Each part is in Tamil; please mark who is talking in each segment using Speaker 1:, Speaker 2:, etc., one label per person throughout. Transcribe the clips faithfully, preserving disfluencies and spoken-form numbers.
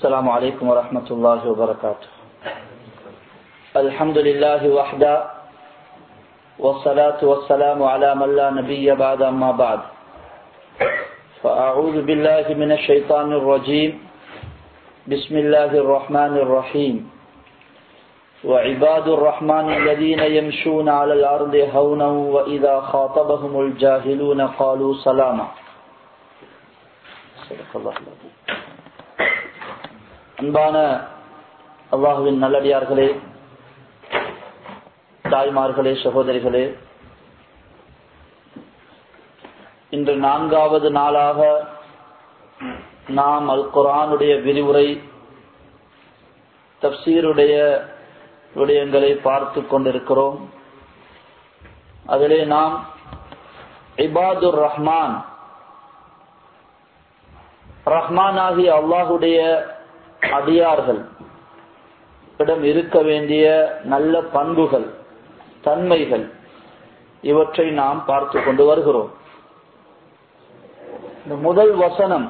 Speaker 1: السلام عليكم ورحمة الله وبركاته. الحمد لله وحده والصلاة والسلام على من لا نبي بعد أما بعد. فأعوذ بالله من الشيطان الرجيم. بسم الله الرحمن الرحيم. وعباد الرحمن الذين يمشون على الأرض هونا وإذا خاطبهم الجاهلون قالوا سلاما. صدق الله العظيم. அன்பான அல்லாஹுவின் நல்லடியார்களே, தாய்மார்களே, சகோதரிகளே, இன்று நான்காவது நாளாக நாம் அல் குர்ஆனுடைய விரிவுரை தப்சீருடைய விடயங்களை பார்த்து கொண்டிருக்கிறோம். அதிலே நாம் இபாதுர் ரஹ்மான், ரஹ்மானாகிய அல்லாஹுடைய அடியார்கள் இடம் இருக்க வேண்டிய நல்ல பண்புகள், தன்மைகள், இவற்றை நாம் பார்த்து கொண்டு வருகிறோம். இந்த முதல் வசனம்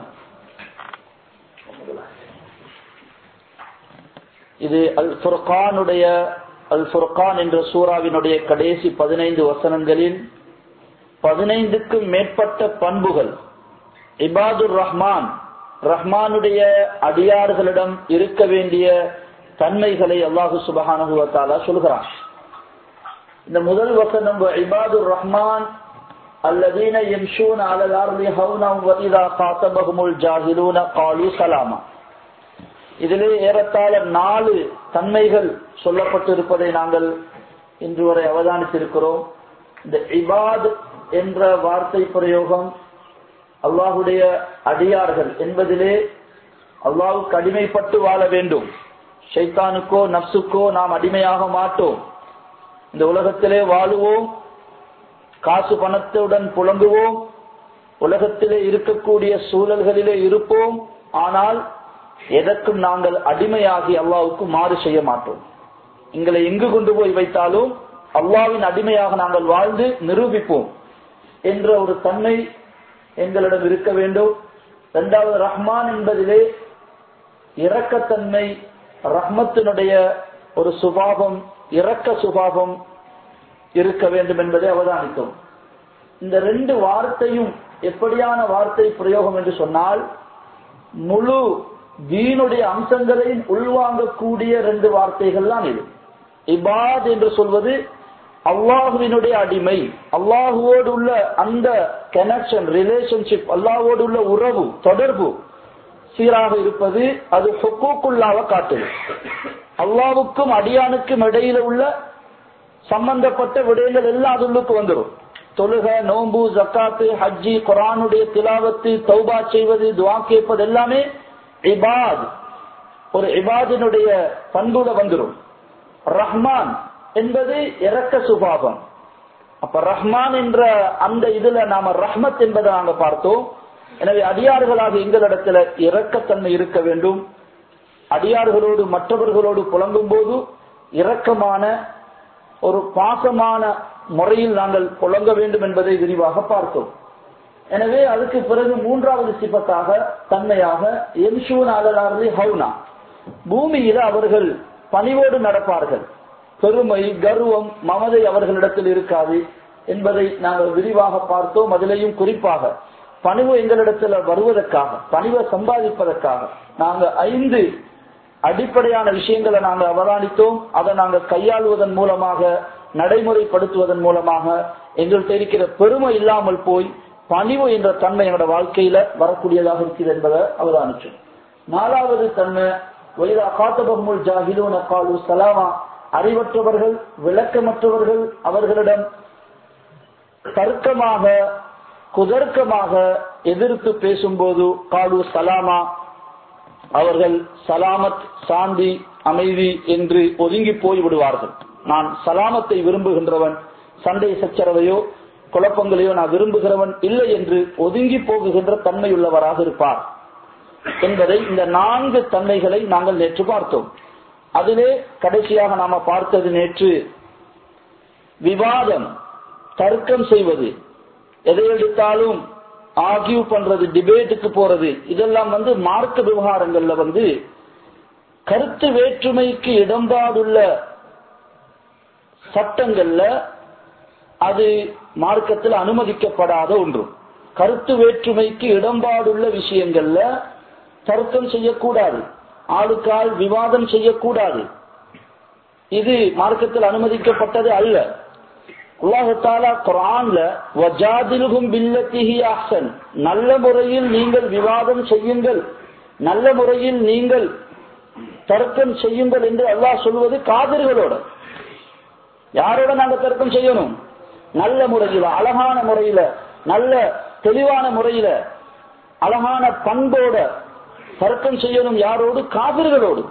Speaker 1: இது அல் ஃபுர்கானுடைய அல் ஃபுர்கான் என்ற சூராவினுடைய கடைசி பதினைந்து வசனங்களில் பதினைந்துக்கும் மேற்பட்ட பண்புகள் இபாதுர் ரஹ்மான், ரஹ்மானுடைய அடியார்களிடம் இருக்க வேண்டிய தன்மைகளை அல்லாஹு சுப்ஹானஹு வ தஆலா சொல்கிறான். இந்த முதல் வசனம் இபாதுர் ரஹ்மான் அல்லதீன யம்ஷூன அலல் அர்தி ஹௌனா வ இதா காதபஹுமுல் ஜாஹிலூன காலூ சலாமா. இதிலே ஏறத்தாழ நாலு தன்மைகள் சொல்லப்பட்டிருப்பதை நாங்கள் இன்று வரை அவதானித்திருக்கிறோம். இந்த இபாத் என்ற வார்த்தை பிரயோகம் அல்லாஹுடைய அடியார்கள் என்பதிலே அல்லாஹ்வுக்கு அடிமைப்பட்டு வாழ வேண்டும். ஷைத்தானுக்கோ நப்சுக்கோ நாம் அடிமையாக மாட்டோம். இந்த உலகத்திலே வாழுவோம், காசு பணத்துடன் புலம்புவோம், உலகத்திலே இருக்கக்கூடிய சூழல்களிலே இருப்போம். ஆனால் எதற்கும் நாங்கள் அடிமையாகி அல்லாஹ்வுக்கு மாறு செய்ய மாட்டோம். எங்களை எங்கு கொண்டு போய் வைத்தாலும் அல்லாஹ்வின் அடிமையாக நாங்கள் வாழ்ந்து நிரூபிப்போம் என்ற ஒரு தன்மை எங்களிடம் இருக்க வேண்டும். இரண்டாவது, ரஹ்மான் என்பதிலே இரக்கத்தன்மை, ரஹ்மத்தினுடைய ஒரு சுபாவம், இரக்க சுபாவம் இருக்க வேண்டும் என்பதை அவதானித்தோம். இந்த ரெண்டு வார்த்தையும் எப்படியான வார்த்தை பிரயோகம் என்று சொன்னால், முழு தீனுடைய அம்சங்களையும் உள்வாங்கக்கூடிய ரெண்டு வார்த்தைகள் தான் இது. இபாத் என்று சொல்வது அல்லாஹுவினுடைய அடிமை, அல்லாஹுவோடு உள்ள அந்த கனெக்ஷன், ரிலேஷன்ஷிப், அல்லாஹுவோடு உள்ள உறவு, தொடர்பு சீராக இருப்பது. அது ஹுக்கூக்குல்லாஹ் காட்டுது. அல்லாஹ்வுக்கும் அடியானுக்கும் இடையில உள்ள சம்பந்தப்பட்ட விடயங்கள் எல்லாம் அதுக்கு வந்துடும். தொழுக, நோன்பு, ஜக்காத்து, ஹஜ்ஜி, குர்ஆனுடைய திலாவத்து, தௌபா செய்வது, துஆ கேட்பது எல்லாமே இபாத், ஒரு இபாதினுடைய பண்புல வந்துடும். ரஹ்மான் என்பது இரக்க சுபாவம். அப்ப ரஹ்மான் என்ற அந்த இதுல நாம ரஹ்மத் என்பதை நாங்க பார்த்தோம். எனவே அடியார்களாக எங்களிடத்துல இரக்கத்தன்மை இருக்க வேண்டும். அடியார்களோடு மற்றவர்களோடு புலங்கும் போது இரக்கமான ஒரு பாசமான முறையில் நாங்கள் புலங்க வேண்டும் என்பதை விரிவாக பார்த்தோம். எனவே அதுக்கு பிறகு மூன்றாவது சிபத்தாக, தன்மையாக, யம்ஷூன அலல் அர்தி ஹௌனா, பூமியில அவர்கள் பணிவோடு நடப்பார்கள். பெருமை, கர்வம், மமதை அவர்களிடத்தில் இருக்காது என்பதை நாங்கள் விரிவாக பார்த்தோம். அதிலேயும் குறிப்பாக பணிவு எங்களிடத்தில் வருவதற்காக, பணிவை சம்பாதிப்பதற்காக நாங்கள் ஐந்து அடிப்படையான விஷயங்களை நாங்கள் அவதானித்தோம். அதை நாங்கள் கையாளுவதன் மூலமாக, நடைமுறைப்படுத்துவதன் மூலமாக எங்கள்கிட்ட இருக்கிற பெருமை இல்லாமல் போய் பணிவு என்ற தன்மை எங்களோட வாழ்க்கையில வரக்கூடியதாக இருக்கிறது என்பதை அவதானிச்சோம். நாலாவது தன்மை, வைதா காதபஹுமுல் ஜாஹிலூன காலூ சலாமா, அறிவற்றவர்கள், விளக்கமற்றவர்கள் அவர்களிடம் தர்க்கமாக, குதர்க்கமாக எதிர்த்து பேசும்போது காலு சலாமா, அவர்கள் சலாமத், சாந்தி, அமைதி என்று ஒதுங்கி போய் விடுவார்கள். நான் சலாமத்தை விரும்புகின்றவன், சண்டை சச்சரவையோ குழப்பங்களையோ நான் விரும்புகிறவன் இல்லை என்று ஒதுங்கி போகுகின்ற தன்மையுள்ளவராக இருப்பார் என்பதை, இந்த நான்கு தன்மைகளை நாங்கள் நேற்று பார்த்தோம். அதிலே கடைசியாக நாம பார்த்தது நேற்று விவாதம், தர்க்கம் செய்வது, எதை எடுத்தாலும் ஆர்கியூ பண்றது, டிபேட்டுக்கு போறது, இதெல்லாம் வந்து மார்க்க விவகாரங்கள்ல வந்து கருத்து வேற்றுமைக்கு இடம்பாடுள்ள சட்டங்கள்ல அது மார்க்கத்தில் அனுமதிக்கப்படாத ஒன்று. கருத்து வேற்றுமைக்கு இடம்பாடுள்ள விஷயங்கள்ல தர்க்கம் செய்யக்கூடாது, ஆளுக்கால் விவாதம் செய்யக்கூடாது. இது மார்க்கத்தில் அனுமதிக்கப்பட்டது அல்ல. அல்லாஹ் தஆலா குர்ஆன்ல வஜாதிலுஹும் பில்லத்திஹி அஹ்சன், நல்ல முறையில் நீங்கள் விவாதம் செய்யுங்கள், நல்ல முறையில் நீங்கள் தர்க்கம் செய்யுங்கள் என்று அல்லாஹ் சொல்வது காபிர்களோட. யாரோட நாங்க தர்க்கம் செய்யணும்? நல்ல முறையில, அழகான முறையில, நல்ல தெளிவான முறையில, அழகான பண்போட தர்க்கம் செய்யணும். யாரோடு? காபிர்களோடு.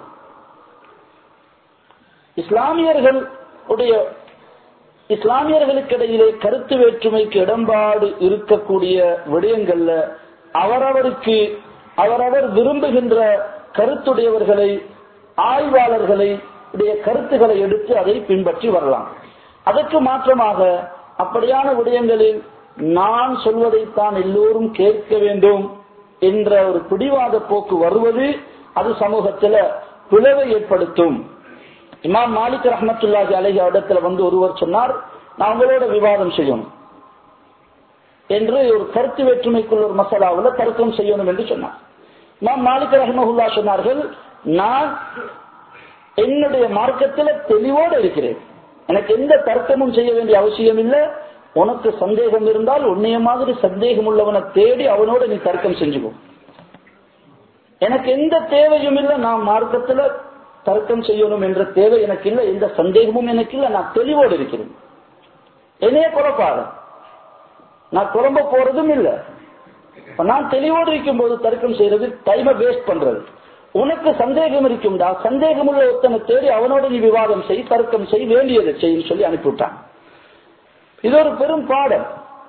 Speaker 1: இஸ்லாமியர்கள் உடைய இஸ்லாமியர்களுக்கு இடையிலே கருத்து வேற்றுமைக்கு இடம்பாடு இருக்கக்கூடிய விடயங்கள்ல அவரவருக்கு அவரவர் விரும்புகின்ற கருத்துடையவர்களை, ஆய்வாளர்களை உடைய கருத்துக்களை எடுத்து அதை பின்பற்றி வரலாம். அதற்கு மாற்றமாக அப்படியான விடயங்களில் நான் சொல்வதைத்தான் எல்லோரும் கேட்க வேண்டும் என்ற ஒரு பிடிவாத போக்கு வருவது அது சமூகத்தில் பிளவை ஏற்படுத்தும். இமாம் மாலிக் ரஹ்மத்துல்லாஹி அலைஹி இடத்துல வந்து ஒருவர் சொன்னார், நான் உங்களோட விவாதம் செய்யணும் என்று, ஒரு கருத்து வேற்றுமைக்குள்ள ஒரு மசாலாவில் தர்க்கம் செய்யணும் என்று சொன்னார். இமாம் மாலிக் ரஹ்மத்துல்லா சொன்னார்கள், நான் என்னுடைய மார்க்கத்தில் தெளிவோடு இருக்கிறேன், எனக்கு எந்த தர்க்கமும் செய்ய வேண்டிய அவசியம் இல்லை. உனக்கு சந்தேகம் இருந்தால் உன்னைய மாதிரி சந்தேகம் உள்ளவனை தேடி அவனோட நீ தர்க்கம் செஞ்சுக்கோ. எனக்கு எந்த தேவையும் இல்லை, நான் மார்க்கத்தில் தர்க்கம் செய்யணும் என்ற தேவை எனக்கு இல்லை, எந்த சந்தேகமும் எனக்கு இல்லை, நான் தெளிவோடு இருக்கிறேன். என்னைய குழப்பாத, நான் குழம்ப போறதும் இல்லை. நான் தெளிவோடு இருக்கும் போது தர்க்கம் செய்யறது டைமை வேஸ்ட் பண்றது. உனக்கு சந்தேகம் இருக்கும்டா, சந்தேகம் உள்ள ஒருத்தனை தேடி அவனோட நீ விவாதம் செய், தர்க்கம் செய், வேண்டியதை செய்யும் சொல்லி அனுப்பிவிட்டான். இது ஒரு பெரும் பாடம்.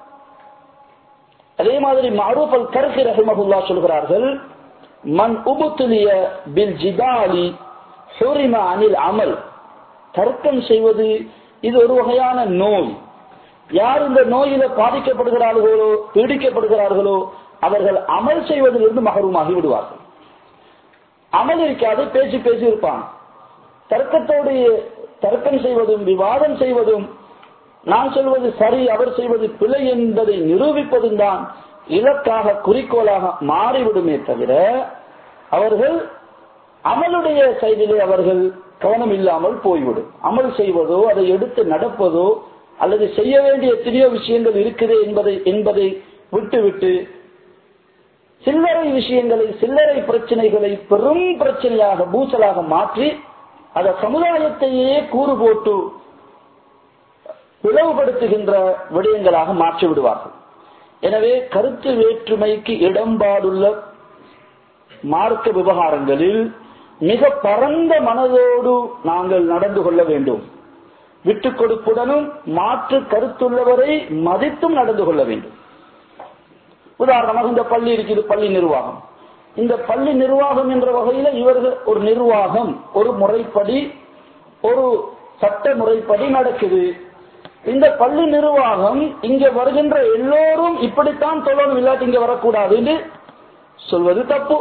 Speaker 1: அதே மாதிரி மஅரூஃப் அல்-கர்ஹி ரஹிமஹுல்லாஹ் சொல்கிறார்கள், மன் உபுத்லிய பில் ஜிதாலி ஹுரிம அனில் அமல். தர்க்கம் செய்வது இது ஒரு வகையான நோய். யார் இந்த நோயில பாதிக்கப்படுகிறார்களோ, பீடிக்கப்படுகிறார்களோ அவர்கள் அமல் செய்வதிலிருந்து மஹரூமாகி விடுவார்கள். அமல் இருக்காது, பேசி பேசி இருப்பான். தர்க்கத்தோடு தர்க்கம் செய்வதும் விவாதம் செய்வதும், நான் சொல்வது சரி அவர் செய்வது பிழை என்பதை நிரூபிப்பதும் தான் இலக்காக குறிக்கோளாக மாறிவிடுமே தவிர அவர்கள் அமலுடைய செயலிலே அவர்கள் கவனம் இல்லாமல் போய்விடும். அமல் செய்வதோ அதை எடுத்து நடப்பதோ அல்லது செய்ய வேண்டிய எத்தனையோ விஷயங்கள் இருக்குது என்பதை என்பதை விட்டுவிட்டு சில்லறை விஷயங்களை, சில்லறை பிரச்சனைகளை பெரும் பிரச்சனையாக பூசலாக மாற்றி அதை சமுதாயத்தையே கூறு போட்டு பிளவுபடுத்துகின்ற விடயங்களாக மாற்றி விடுவார்கள். எனவே கருத்து வேற்றுமைக்கு இடம்பாடுள்ள மார்க்க விவகாரங்களில் மிக பரந்த மனதோடு நாங்கள் நடந்து கொள்ள வேண்டும். விட்டுக் கொடுப்புடனும் மாற்று கருத்துள்ளவரை மதித்தும் நடந்து கொள்ள வேண்டும். உதாரணமாக இந்த பள்ளி இருக்குது, பள்ளி நிர்வாகம். இந்த பள்ளி நிர்வாகம் என்ற வகையில இவர்கள் ஒரு நிர்வாகம், ஒரு முறைப்படி, ஒரு சட்ட முறைப்படி நடக்குது. இந்த பள்ளி நிர்வாகம் இங்க வருகின்ற எல்லோரும் இப்படித்தான் சொல்லணும், இல்லாட்டி இங்க வரக்கூடாது என்று சொல்வது தப்பு.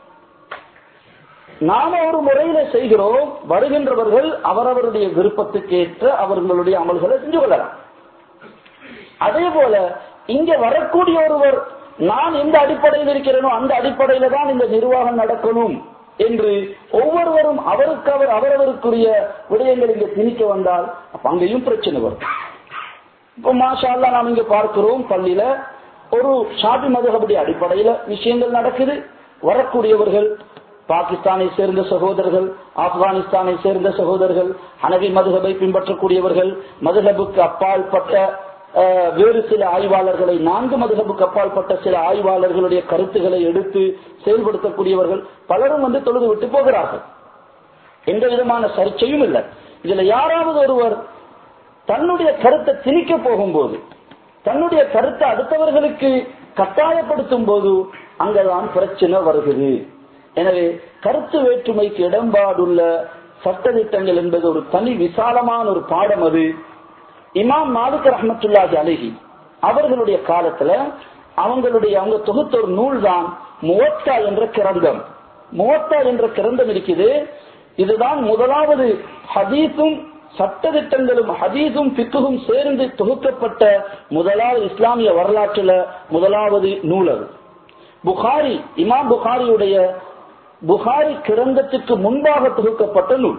Speaker 1: நாம ஒரு முறையில செய்கிறோம், வருகின்றவர்கள் அவரவருடைய விருப்பத்துக்கு ஏற்ற அவர்களுடைய அமல்களை செஞ்சு கொள்ளலாம். அதே போல இங்க வரக்கூடிய ஒருவர் நான் எந்த அடிப்படையில் இருக்கிறேனோ அந்த அடிப்படையில தான் இந்த நிர்வாகம் நடக்கணும் என்று ஒவ்வொருவரும் அவருக்கு அவர் அவரவருக்குரிய விடயங்கள் இங்க திணிக்க வந்தால் அப்ப அங்கேயும் பிரச்சனை வரும். இப்போ மாஷா அல்லாஹ் நாம் இங்க பார்க்கிறோம், பள்ளியில ஒரு ஷாஃபி மதுஹபுடைய அடிப்படையில விஷயங்கள் நடக்குது. வரக்கூடியவர்கள் பாகிஸ்தானை சேர்ந்த சகோதரர்கள், ஆப்கானிஸ்தானை சேர்ந்த சகோதரர்கள், ஹனவி மதுஹபை பின்பற்றக்கூடியவர்கள், மதுஹபுக்கு அப்பால் பட்ட வேறு சில ஆய்வாளர்களை, நான்கு மதுஹபுக்கு அப்பால் பட்ட சில ஆய்வாளர்களுடைய கருத்துக்களை எடுத்து செயல்படுத்தக்கூடியவர்கள் பலரும் வந்து தொழுது விட்டு போகிறார்கள். எந்த விதமான சர்ச்சையும் இல்லை. இதுல யாராவது ஒருவர் தன்னுடைய கருத்தை திணிக்க போகும்போது, தன்னுடைய கருத்தை அடுத்தவர்களுக்கு கட்டாயப்படுத்தும் போது அங்கதான் பிரச்சனை வருகிறது. எனவே கருத்து வேற்றுமைக்கு இடம்பாடுள்ள சட்டதிட்டங்கள் என்பது ஒரு தனி விசாலமான ஒரு பாடம். அது இமாம் மாலிக் ரஹ்மத்துல்லாஹி அலைஹி அவர்களுடைய காலத்துல அவங்களுடைய அவங்க தொகுத்த ஒரு நூல் தான் முவத்தா என்ற கிரந்தம். முவத்தா என்ற கிரந்தம் இருக்குது. இதுதான் முதலாவது ஹதீஸும் சட்டதிட்டங்களும் ஹதீஸும் ஃபிக்ஹும் சேர்ந்து தொகுக்கப்பட்ட முதலாவது இஸ்லாமிய வரலாற்றுல முதலாவது நூல் அது. புகாரி, இமாம் புகாரியுடைய புகாரி கிரந்தத்துக்கு முன்பாக தொகுக்கப்பட்ட நூல்.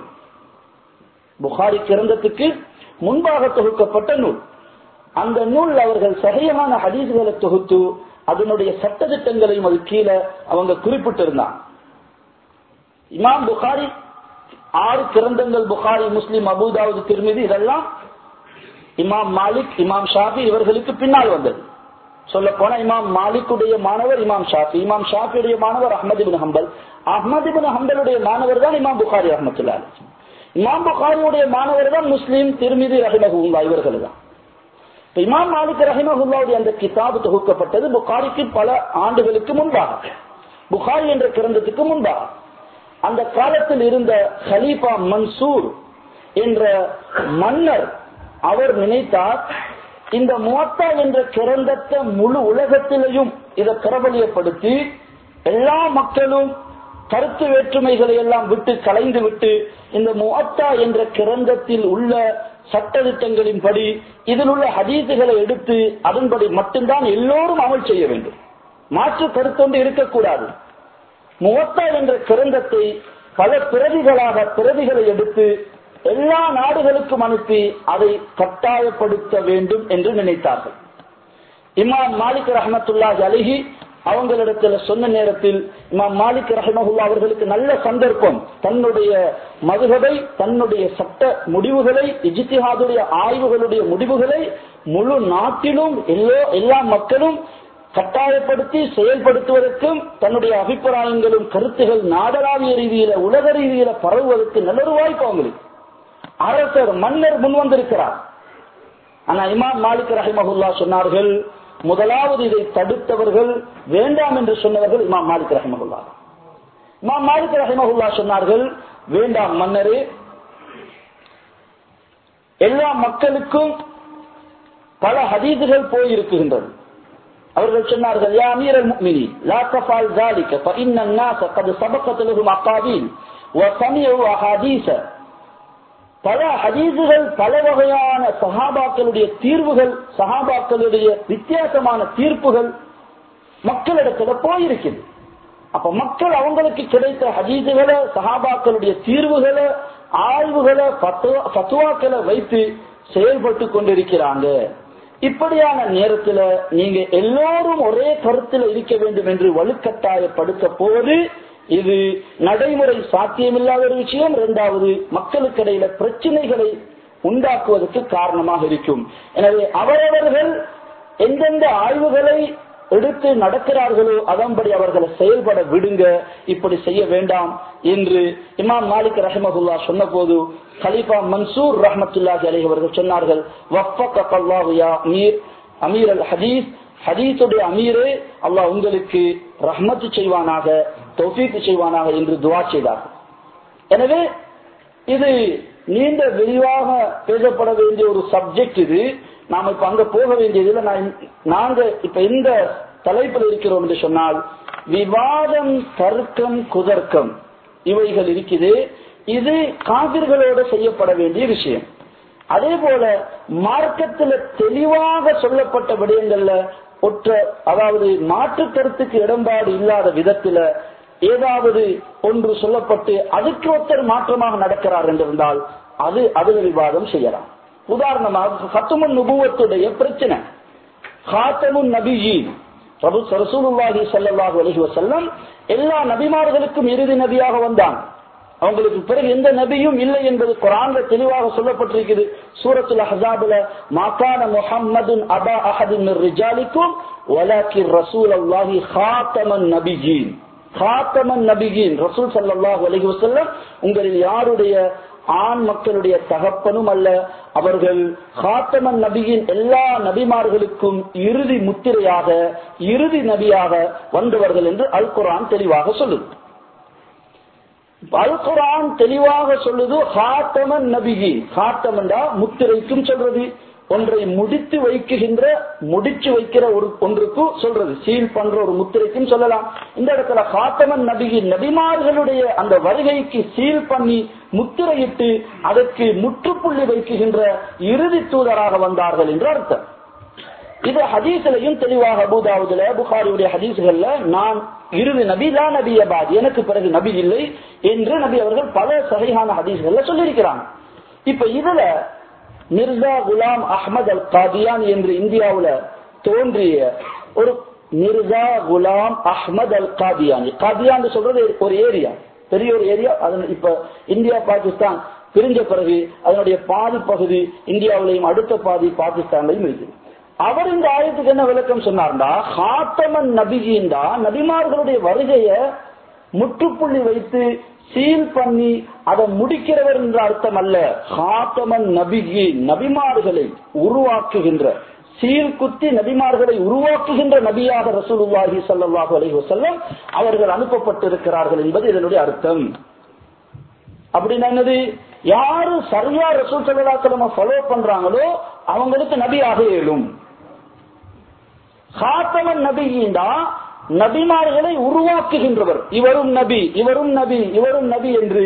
Speaker 1: புகாரி கிரந்தத்துக்கு முன்பாக தொகுக்கப்பட்ட நூல். அந்த நூல் அவர்கள் சஹீஹான ஹதீஸ்களை தொகுத்து அதனுடைய சட்டதிட்டங்களையும் அது கீழே அவங்க குறிப்பிட்டிருந்தாங்க. இமாம் புகாரி ஆறு கிரந்தங்கள், புகாரி, முஸ்லிம், அபூதாவுது, திர்மிதி, இதெல்லாம் இமாம் மாலிக், இமாம் ஷாஃபி இவர்களுக்கு பின்னால் வந்தது. சொல்ல போனா இமாம் மாலிக்குடைய மாணவர் இமாம் ஷாஃபி, இமாம் ஷாஃபியுடைய மாணவர் அஹ்மது இப்னு ஹம்பல், அஹ்மது இப்னு ஹம்பலுடைய மாணவர் தான் இமாம் புகாரி ரஹ்மத்துல்லாஹி அலைஹி. இமாம் புகாரியுடைய மாணவர் தான் முஸ்லிம், திர்மிதி ரஹிமஹுல்லாஹ் இவர்கள் தான். இமாம் மாலிக் ரஹிமஹுல்லாஹுடைய அந்த கிதாப் தொகுக்கப்பட்டது புகாரிக்கு பல ஆண்டுகளுக்கு முன்பாக, புகாரி என்ற கிரந்தத்துக்கு முன்பாக. அந்த காலத்தில் இருந்த ஹலீஃபா மன்சூர் என்ற மன்னர் அவர் நினைத்தார், இந்த முவத்தா என்ற கிரந்தத்தை முழு உலகத்திலையும் இதை பிரபலியப்படுத்தி எல்லா மக்களும் கருத்து வேற்றுமைகளை எல்லாம் விட்டு கலைந்து விட்டு இந்த முவத்தா என்ற கிரந்தத்தில் உள்ள சட்டதிட்டங்களின்படி இதில் உள்ள ஹதீசுகளை எடுத்து அதன்படி மட்டும்தான் எல்லோரும் அமல் செய்ய வேண்டும், மாற்று கருத்தொன்று இருக்கக்கூடாது. முவத்தா என்ற கிரந்தத்தை பல பிரதிகளாக பிரதிகளை எடுத்து எல்லா நாடுகளுக்கும் அனுப்பி அதை கட்டாயப்படுத்த வேண்டும் என்று நினைத்தார்கள். இமாம் மாலிக் ரஹ்மத்துல்லாஹி அலைஹி அவங்களிடத்தில் சொன்ன நேரத்தில் இமாம் மாலிக் ரஹ்மத்துல்லாஹி அவர்களுக்கு நல்ல சந்தர்ப்பம், தன்னுடைய மதுஹபை, தன்னுடைய சட்ட முடிவுகளை, இஜ்திஹாதுடைய ஆய்வுகளுடைய முடிவுகளை முழு நாட்டிலும் எல்லா எல்லா மக்களும் கட்டாயப்படுத்தி செயல்படுத்துவதற்கும் தன்னுடைய அபிப்பிராயங்களும் கருத்துகள் நாடளாவிய ரீதியில உலக ரீதியில பரவுவதற்கு நல்ல ஒரு வாய்ப்பு அவங்களுக்கு. அரசர் மன்னர் முன் வந்திருக்கிறார். ஆனா இமாம் மாலிக் ரஹிமஹுல்லாஹ் சொன்னார்கள், முதலாவது இதை தடுத்தவர்கள், வேண்டாம் என்று சொன்னவர்கள் இமாம் மாலிக் ரஹிமஹுல்லாஹ். இமாம் மாலிக் ரஹிமஹுல்லாஹ் சொன்னார்கள், வேண்டாம் மன்னரே, எல்லா மக்களுக்கும் பல ஹதீதுகள் போயிருக்கின்றது. அவர்கள் சொன்னார்கள், யா அமீரல் முஃமினீன் லா தஃஅல் ذلك فإن الناس قد سبقت لهم أقاويل وسمعوا أحاديث. பல ஹதீசுகள், பல வகையான சஹாபாக்களுடைய தீர்வுகள், சஹாபாக்களுடைய வித்தியாசமான தீர்ப்புகள் மக்களிடத்துல போயிருக்குது. அப்ப மக்கள் அவங்களுக்கு கிடைத்த ஹதீசுகளை, சஹாபாக்களுடைய தீர்வுகளை, ஆய்வுகளை, ஃபத்வாக்களை வைத்து செயல்பட்டு கொண்டிருக்கிறாங்க. இப்படியான நேரத்தில் நீங்க எல்லோரும் ஒரே கருத்தில் இருக்க வேண்டும் என்று வலுக்கட்டாயப்படுத்த போது இது நடைமுறை சாத்தியமில்லாத ஒரு விஷயம். இரண்டாவது, மக்களுக்கு இடையில பிரச்சனைகளை உண்டாக்குவதற்கு காரணமாக இருக்கும். எனவே அவரவர்கள் எந்தெந்த ஆய்வுகளை எடுத்து நடக்கிறார்களோ அதன்படி அவர்களை செயல்பட விடுங்க, இப்படி செய்ய வேண்டாம் என்று இமாம் மாலிக் ரஹிமஹுல்லாஹ் சொன்ன போது கலீஃபா மன்சூர் ரஹ்மத்துல்லாஹி அலைஹி அவர்கள் சொன்னார்கள், வஃபகல்லாஹு யா அமீர் அமீர் அல் ஹதீஸ், ஹதீஸுடைய அமீரே, அல்லாஹ் உங்களுக்கு ரஹ்மத்து செய்வானாக, தௌஃபீக் செய்வானாக என்று துஆ செய்தார்கள். எனவே இது நீண்ட விரிவாக பேசப்பட வேண்டிய ஒரு சப்ஜெக்ட். இது நாம இப்ப அங்க போக வேண்டியதில்லை. நாங்க இப்ப எந்த தலைப்பில் இருக்கிறோம் என்று சொன்னால், விவாதம், தர்க்கம், குதர்க்கம் இவைகள் இருக்குது. இது காபிர்களோடு செய்யப்பட வேண்டிய விஷயம். அதே போல மார்க்கத்தில் தெளிவாக சொல்லப்பட்ட விடயங்கள்ல ஒற்ற, அதாவது மாற்று கருத்துக்கு இடம்பாடு இல்லாத விதத்துல ஏதாவது ஒன்று சொல்லப்பட்டு அதுக்கு ஒருத்தர் மாற்றமாக நடக்கிறார் என்றிருந்தால் அது அதுல விவாதம் செய்யலாம். உதாரணமாக ஹத்தமுன் நுபுவத்துடைய பிரச்சனை, ஹாத்தமுன் நபியீன் ரசூலுல்லாஹி ஸல்லல்லாஹு அலைஹி வஸல்லம் எல்லா நபிமார்களுக்கும் இறுதி நபியாக வந்தான். அவங்களுக்கு பிறகு எந்த நபியும் இல்லை என்பது குர்ஆன்ல தெளிவாக சொல்லப்பட்டிருக்கிறது. சூரத்துல் அஹ்ஸாப்ல மாகான முஹம்மதுன் அபா அஹதின் மிர் ரிஜாலிக்கும் வலாக்கின் ரசூலுல்லாஹி ஹாத்தமன் நபியீன். ஹாத்தமன் நபியீன், ரசூல் ஸல்லல்லாஹு அலைஹி வஸல்லம் உங்களில் யாருடைய ஆண் மக்களுடைய தகப்பனும் அல்ல, அவர்கள் ஹாத்தமன் நபியின் எல்லா நபிமார்களுக்கும் இறுதி முத்திரையாக, இறுதி நபியாக வந்தவர்கள் என்று அல் குர்ஆன் தெளிவாக சொல்லுது. அல் குர்ஆன் தெளிவாக சொல்லுது ஹாத்தமன் நபியின். ஹாத்தமன்டா முத்திரைக்கும் சொல்றது, ஒன்றை முடித்து வைக்குகின்ற முடிச்சு வைக்கிற ஒரு ஒன்றுக்கு சொல்றது, சீல் பண்ற ஒரு முத்திரைக்கும் சொல்லலாம். இந்த இடத்துல காத்தமன் நபியின் நபிமார்களுடைய அந்த வருகைக்கு சீல் பண்ணி முத்திரையிட்டு அதற்கு முற்றுப்புள்ளி வைக்குகின்ற இறுதி தூதராக வந்தார்கள் என்று அர்த்தம். இது ஹதீஸ்லையும் தெளிவாக அபூதாவுதுல புகாரியுடைய ஹதீஸ்கள்ல நான் இறுதி நபி லா நபிய பாத், எனக்கு பிறகு நபி இல்லை என்று நபி அவர்கள் பல சஹீஹான ஹதீஸ்கள்ல சொல்லியிருக்கிறாங்க. இப்ப இதுல மிர்சா குலாம் அஹ்மத் அல் காதியானி என்று இந்தியாவுல தோன்றிய ஒரு மிர்சா குலாம் அஹ்மத் அல் காதியானி, காதியான் சொல்றது ஒரு ஏரியா, பெரிய ஒரு ஏரியா. அது இப்ப இந்தியா பாகிஸ்தான் பிரிஞ்ச பிறகு அதனுடைய பாதி பகுதி இந்தியாவிலையும் அடுத்த பாதி பாகிஸ்தான்லையும் இருக்கு. அவர் இந்த ஆயத்துக்கு என்ன விளக்கம் சொன்னார்டா, ஹாத்தமன் நபிகின்டா நபிமார்களுடைய வருகைய முற்றுப்புள்ளி வைத்து சீல் பண்ணி அதை முடிக்கிறவர் என்ற அர்த்தம் அல்ல. ஹாத்தமன் நபிகி நபிமார்களை உருவாக்குகின்ற, சீல் குத்தி நபிமார்களை உருவாக்குகின்ற நபியாக ரசூலுல்லாஹி ஸல்லல்லாஹு அலைஹி வஸல்லம் அவர்கள் அனுப்பப்பட்டிருக்கிறார்கள் என்பது இதனுடைய அர்த்தம். அப்படின்னு என்னது, யாரு சரியா ரசூல் ஸல்லல்லாஹு அலைஹி வஸல்லம் ஃபாலோ பண்றாங்களோ அவங்களுக்கு நபி ஆக இயலும். காத்தமன் நபியின்டா நபிமார்களை உருவாக்குகின்றவர், இவரும் நபி இவரும் நபி இவரும் நபி என்று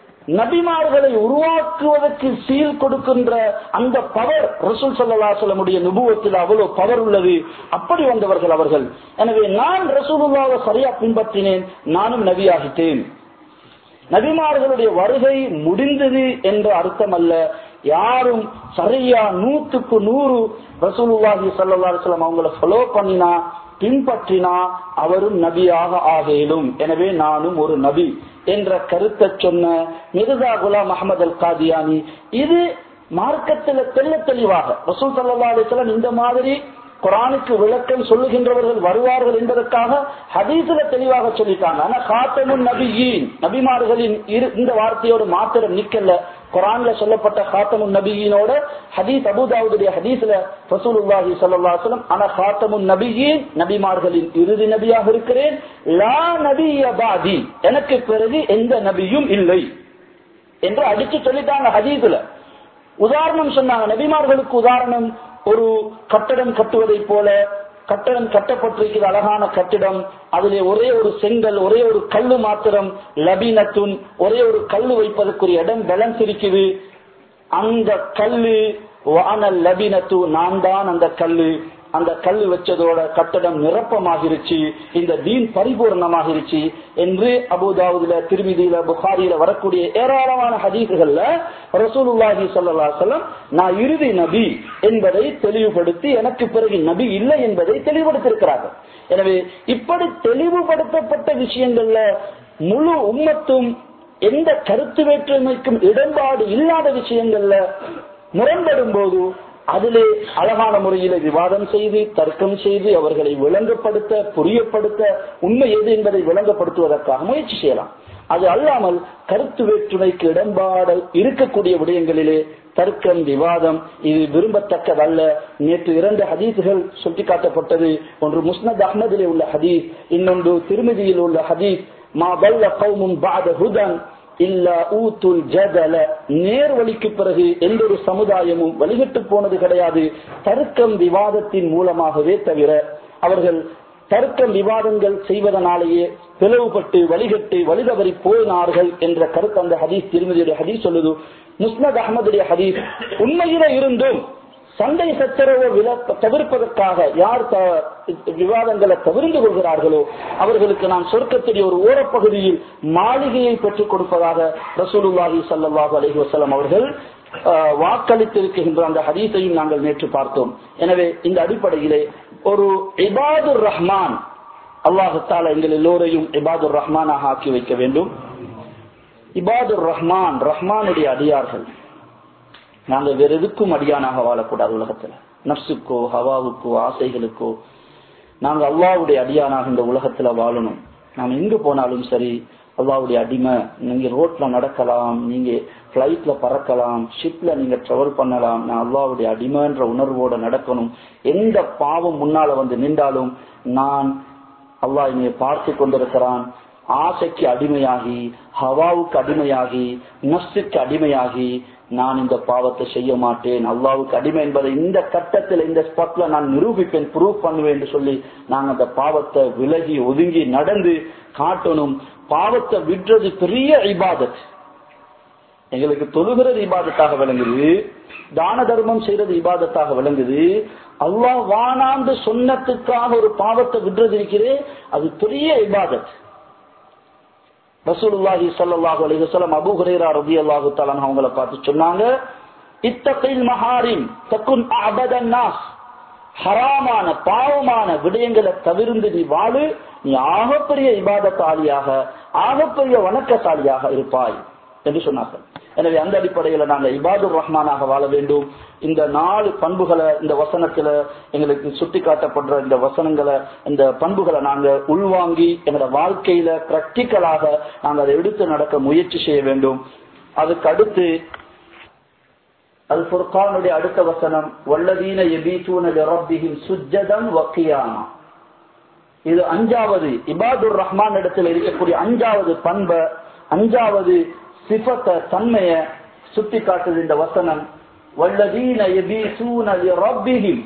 Speaker 1: நபிமார்களை உருவாக்குவதற்கு சீல் கொடுக்கின்ற அந்த பவர் ரசூல் ஸல்லல்லாஹு அலைஹி வஸல்லம் நுபுவத்தில் அவ்வளவு பவர் உள்ளது. அப்படி வந்தவர்கள் அவர்கள். எனவே நான் ரசூலுல்லாஹ்வை சரியா பின்பற்றினேன், நானும் நபியாகிட்டேன். நபிமார்களுடைய வருகை முடிந்தது என்ற அர்த்தம் அல்ல. யாரும் சரியா நூற்றுக்கு நூறு ரசூலுல்லாஹி ஸல்லல்லாஹு அலைஹி வஸல்லம் அவங்களை ஃபாலோ பண்ணினா பின்பற்றினா அவரும் நபியாக ஆகலும். எனவே நானும் ஒரு நபி என்ற கருத்தை சொன்ன மிர்சா குலாம் அஹ்மத் அல் காதியானி, இது மார்க்கத்தில் தெல்ல தெளிவாக ரசூல் ஸல்லல்லாஹு அலைஹி வஸல்லம் இந்த மாதிரி குர்ஆனுக்கு விளக்கம் சொல்லுகின்றவர்கள் வருவார்கள் என்பதற்காக ஹதீஸ்ல தெளிவாக சொல்லிட்டாங்க. ஆனா காத்தமுன் நபியின் நபிமார்களின் இந்த வார்த்தையோடு மாத்திரம் நிக்கல. குர்ஆன்ல சொல்லப்பட்ட காத்தமுன் நபியினோட ஹதீஸ் அபூதாவுடைய ஹதீஸ்ல ரசூலுல்லாஹி ஸல்லல்லாஹு அலைஹி வஸல்லம் அன காத்தமுன் நபியின் நபிமார்களின் இறுதி நபியாக இருக்கிறேன், லா நபிய பாதி எனக்கு பிறகு எந்த நபியும் இல்லை என்று அடிச்சு சொல்லிட்டாங்க ஹதீஸ்ல. உதாரணம் சொன்னாங்க, நபிமார்களுக்கு உதாரணம் ஒரு கட்டடம் கட்டுவதை போல, கட்டடம் கட்டப்பட்டிருக்கிற அழகான கட்டிடம், அதிலே ஒரே ஒரு செங்கல் ஒரே ஒரு கல்லு மாத்திரம், லபினத்துன் ஒரே ஒரு கல்லு வைப்பதற்குரிய இடம் பேலன்ஸ் இருக்குது. அந்த கல்லு வானல் லபினத்து நான் தான் அந்த கல்லு, அந்த கல்லு வச்சதோட கட்டடம் நிரப்பமாகிருச்சு, இந்த தீன் பரிபூர்ணமாகிருச்சு என்று அபூதாவுதுல திர்மிதியில புகாரியில வரக்கூடிய ஏராளமான ஹதீஸ்கள்ல ரசூலுல்லாஹி ஸல்லல்லாஹு அலைஹி வஸல்லம் நான் இறுதி நபி என்பதை தெளிவுபடுத்தி எனக்கு பிறகு நபி இல்லை என்பதை தெளிவுபடுத்தியிருக்கிறார்கள். எனவே இப்படி தெளிவுபடுத்தப்பட்ட விஷயங்கள்ல முழு உம்மத்தும் எந்த கருத்து வேற்றுமைக்கும் இடம்பாடு இல்லாத விஷயங்கள்ல முரண்படும் போது அதிலே அழகான முறையில விவாதம் செய்து தர்க்கம் செய்து அவர்களை விளங்கப்படுத்த புரியப்படுத்த உண்மை எது என்பதை விளங்கப்படுத்துவதற்காக முயற்சி செய்யலாம். அது அல்லாமல் கருத்து வேற்றுமைக்கு இடம்பாடு இருக்கக்கூடிய விடயங்களிலே தர்க்கம் விவாதம் இது விரும்பத்தக்கதல்ல. நேற்று இரண்டு ஹதீஸ்கள் சுட்டிக்காட்டப்பட்டது. ஒன்று முஸ்னத் அஹ்மதிலே உள்ள ஹதீஸ், இன்னொன்று திருமிதியில் உள்ள ஹதீஸ். மா பல்ல கௌமுன் பஅத ஹுதன் இல்லா ஊத்துல் ஜதல, நேர் வழிக்கு பிறகு எந்த ஒரு சமுதாயமும் வழிகட்டு போனது கிடையாது தர்க்கம் விவாதத்தின் மூலமாகவே தவிர. அவர்கள் தர்க்கம் விவாதங்கள் செய்வதனாலேயே பிளவுபட்டு வழிகட்டு வழிதவறி போயினார்கள் என்ற கருத்து அந்த ஹதீஸ் திருமதியுடைய ஹதீஸ் சொல்லுது. முஸ்னத் அஹ்மதுடைய ஹதீஸ் உண்மையில இருந்தும் சண்டை சச்சரவை தவிர்ப்பதற்காக யார் விவாதங்களை தவிர்த்து கொள்கிறார்களோ அவர்களுக்கு நான் சொர்க்கத்துடைய ஒரு ஓரப்பகுதியில் மாளிகையை பெற்றுக் கொடுப்பதாக ரசூலுல்லாஹி ஸல்லல்லாஹு அலைஹி வஸல்லம் அவர்கள் வாக்களித்திருக்கின்ற அந்த ஹதீஸையும் நாங்கள் நேற்று பார்த்தோம். எனவே இந்த அடிப்படையிலே ஒரு இபாதுர் ரஹ்மான், அல்லாஹ் தஆலா எங்கள் எல்லோரையும் இபாதுர் ரஹ்மானாக ஆக்கி வைக்க வேண்டும். இபாதுர் ரஹ்மான், ரஹ்மானுடைய அடியார்கள். நாங்கள் வேற எதுக்கும் அடியானாக வாழக்கூடாது. உலகத்துல நப்சுக்கோ ஹவாவுக்கோ ஆசைகளுக்கோ நாங்க அல்லாஹ்வுடைய அடியானாக இந்த உலகத்துல வாழணும். நாம் எங்க போனாலும் சரி அல்லாஹ்வுடைய அடிமை. நீங்க ரோட்ல நடக்கலாம், நீங்க பிளைட்ல பறக்கலாம், ஷிப்ல நீங்க டிராவல் பண்ணலாம், நான் அல்லாஹ்வுடைய அடிமைன்ற உணர்வோட நடக்கணும். எந்த பாவம் முன்னால வந்து நின்றாலும் நான் அல்லாஹ் என்னை பார்த்து கொண்டிருக்கிறான். ஆசைக்கு அடிமையாகி ஹவாவுக்கு அடிமையாகி நஃப்ஸுக்கு அடிமையாகி நான் இந்த பாவத்தை செய்ய மாட்டேன், அல்லாவுக்கு அடிமை என்பதை இந்த கட்டத்தில் இந்த ஸ்பாட்ல நான் நிரூபிப்பேன், ப்ரூவ் பண்ணுவேன் என்று சொல்லி நாங்க அந்த பாவத்தை விலகி ஒதுங்கி நடந்து காட்டணும். பாவத்தை விடுறது பெரிய இபாதத். எங்களுக்கு தொழுகிறது இபாதத்தாக விளங்குது, தான தர்மம் செய்யறது இபாதத்தாக விளங்குது. அல்லாஹ் வானாண்டு சொன்னத்துக்காக ஒரு பாவத்தை விடுறது இருக்கிறே, அது பெரிய இபாதத். ரசூலுல்லாஹி ஸல்லல்லாஹு அலைஹி வஸல்லம் அபூ ஹுரைரா ரலியல்லாஹு தஆலா அவங்கள பார்த்து சொன்னாங்க, இத்தகில் மஹாரிம் தகுன் அபதன் நாஸ். ஹராமான பாவமான விடயங்களை தவிர்ந்து நீ வாழு, நீ ஆகப்பெரிய இபாதத்தாலியாக ஆகப்பெரிய வணக்கத்தாலியாக இருப்பாய் என்று சொன்னார்கள். எனவே அந்த அடிப்படையில நாங்க இபாதுர் ரஹ்மானாக வாழ வேண்டும். இந்த நாலு பண்புகளை இந்த வசனத்துல எங்களுக்கு சுட்டி காட்டப்படுற இந்த வசனங்களை இந்த பண்புகளை நாங்க உள்வாங்கி எங்களோட வாழ்க்கையில பிராக்டிக்கலாக நாங்க அதை எடுத்து நடக்க முயற்சி செய்ய வேண்டும். அதுக்கு அடுத்து அல் ஃபுர்கானுடைய அடுத்த வசனம், வல்லதீன யபீதூன லிரப்பிஹிம் சுஜ்ஜதன் வ கியாமா. இது அஞ்சாவது இபாதுர் ரஹ்மான் இடத்துல இருக்கக்கூடிய அஞ்சாவது பண்ப, அஞ்சாவது சிஃபத்த தன்மைய சுட்டி காட்டுது இந்த வசனம். வல்லதீன யபீதூன லிரப்பிஹிம்,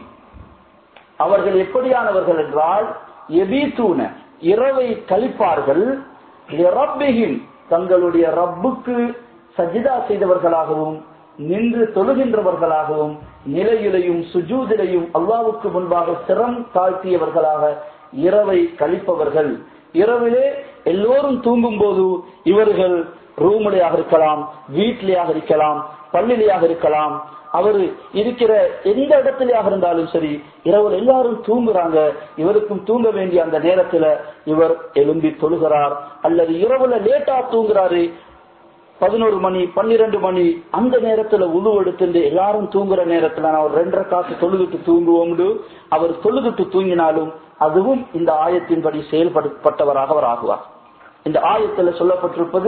Speaker 1: அவர்கள் எப்படியானவர்கள் என்றால், யபீதூன இரவை கழிப்பார்கள், லிரப்பிஹிம் தங்களுடைய ரப்புக்கு சஜிதா செய்தவர்களாகவும் நின்று தொழுகின்றவர்களாகவும் நிலையிலையும் சுஜூதிலையும் அல்லாஹ்வுக்கு முன்பாக சிரம் தாழ்த்தியவர்களாக இரவை கழிப்பவர்கள். இரவிலே எல்லோரும் தூங்கும் போது இவர்கள் ரூம்லையாக இருக்கலாம், வீட்டிலேயாக இருக்கலாம், பள்ளிலையாக இருக்கலாம், அவர் இருக்கிற எந்த இடத்திலேயாக இருந்தாலும் சரி, இரவு எல்லாரும் தூங்குறாங்க. இவருக்கும் தூங்க வேண்டிய அந்த நேரத்துல இவர் எழும்பி தொழுகிறார். அல்லது இரவுல லேட்டா தூங்குறாரு, பதினோரு மணி பன்னிரண்டு மணி, அந்த நேரத்துல உது எடுத்து எல்லாரும் தூங்குற நேரத்துல நான் ஒரு ரெண்டரை காசு தொழுதுட்டு தூங்குவோம். அவர் தொழுதுட்டு தூங்கினாலும் அதுவும் இந்த ஆயத்தின்படி செயல்படுத்தப்பட்டவராக அவர் ஆகுவார். இந்த ஆயத்துல சொல்லப்பட்டிருப்பது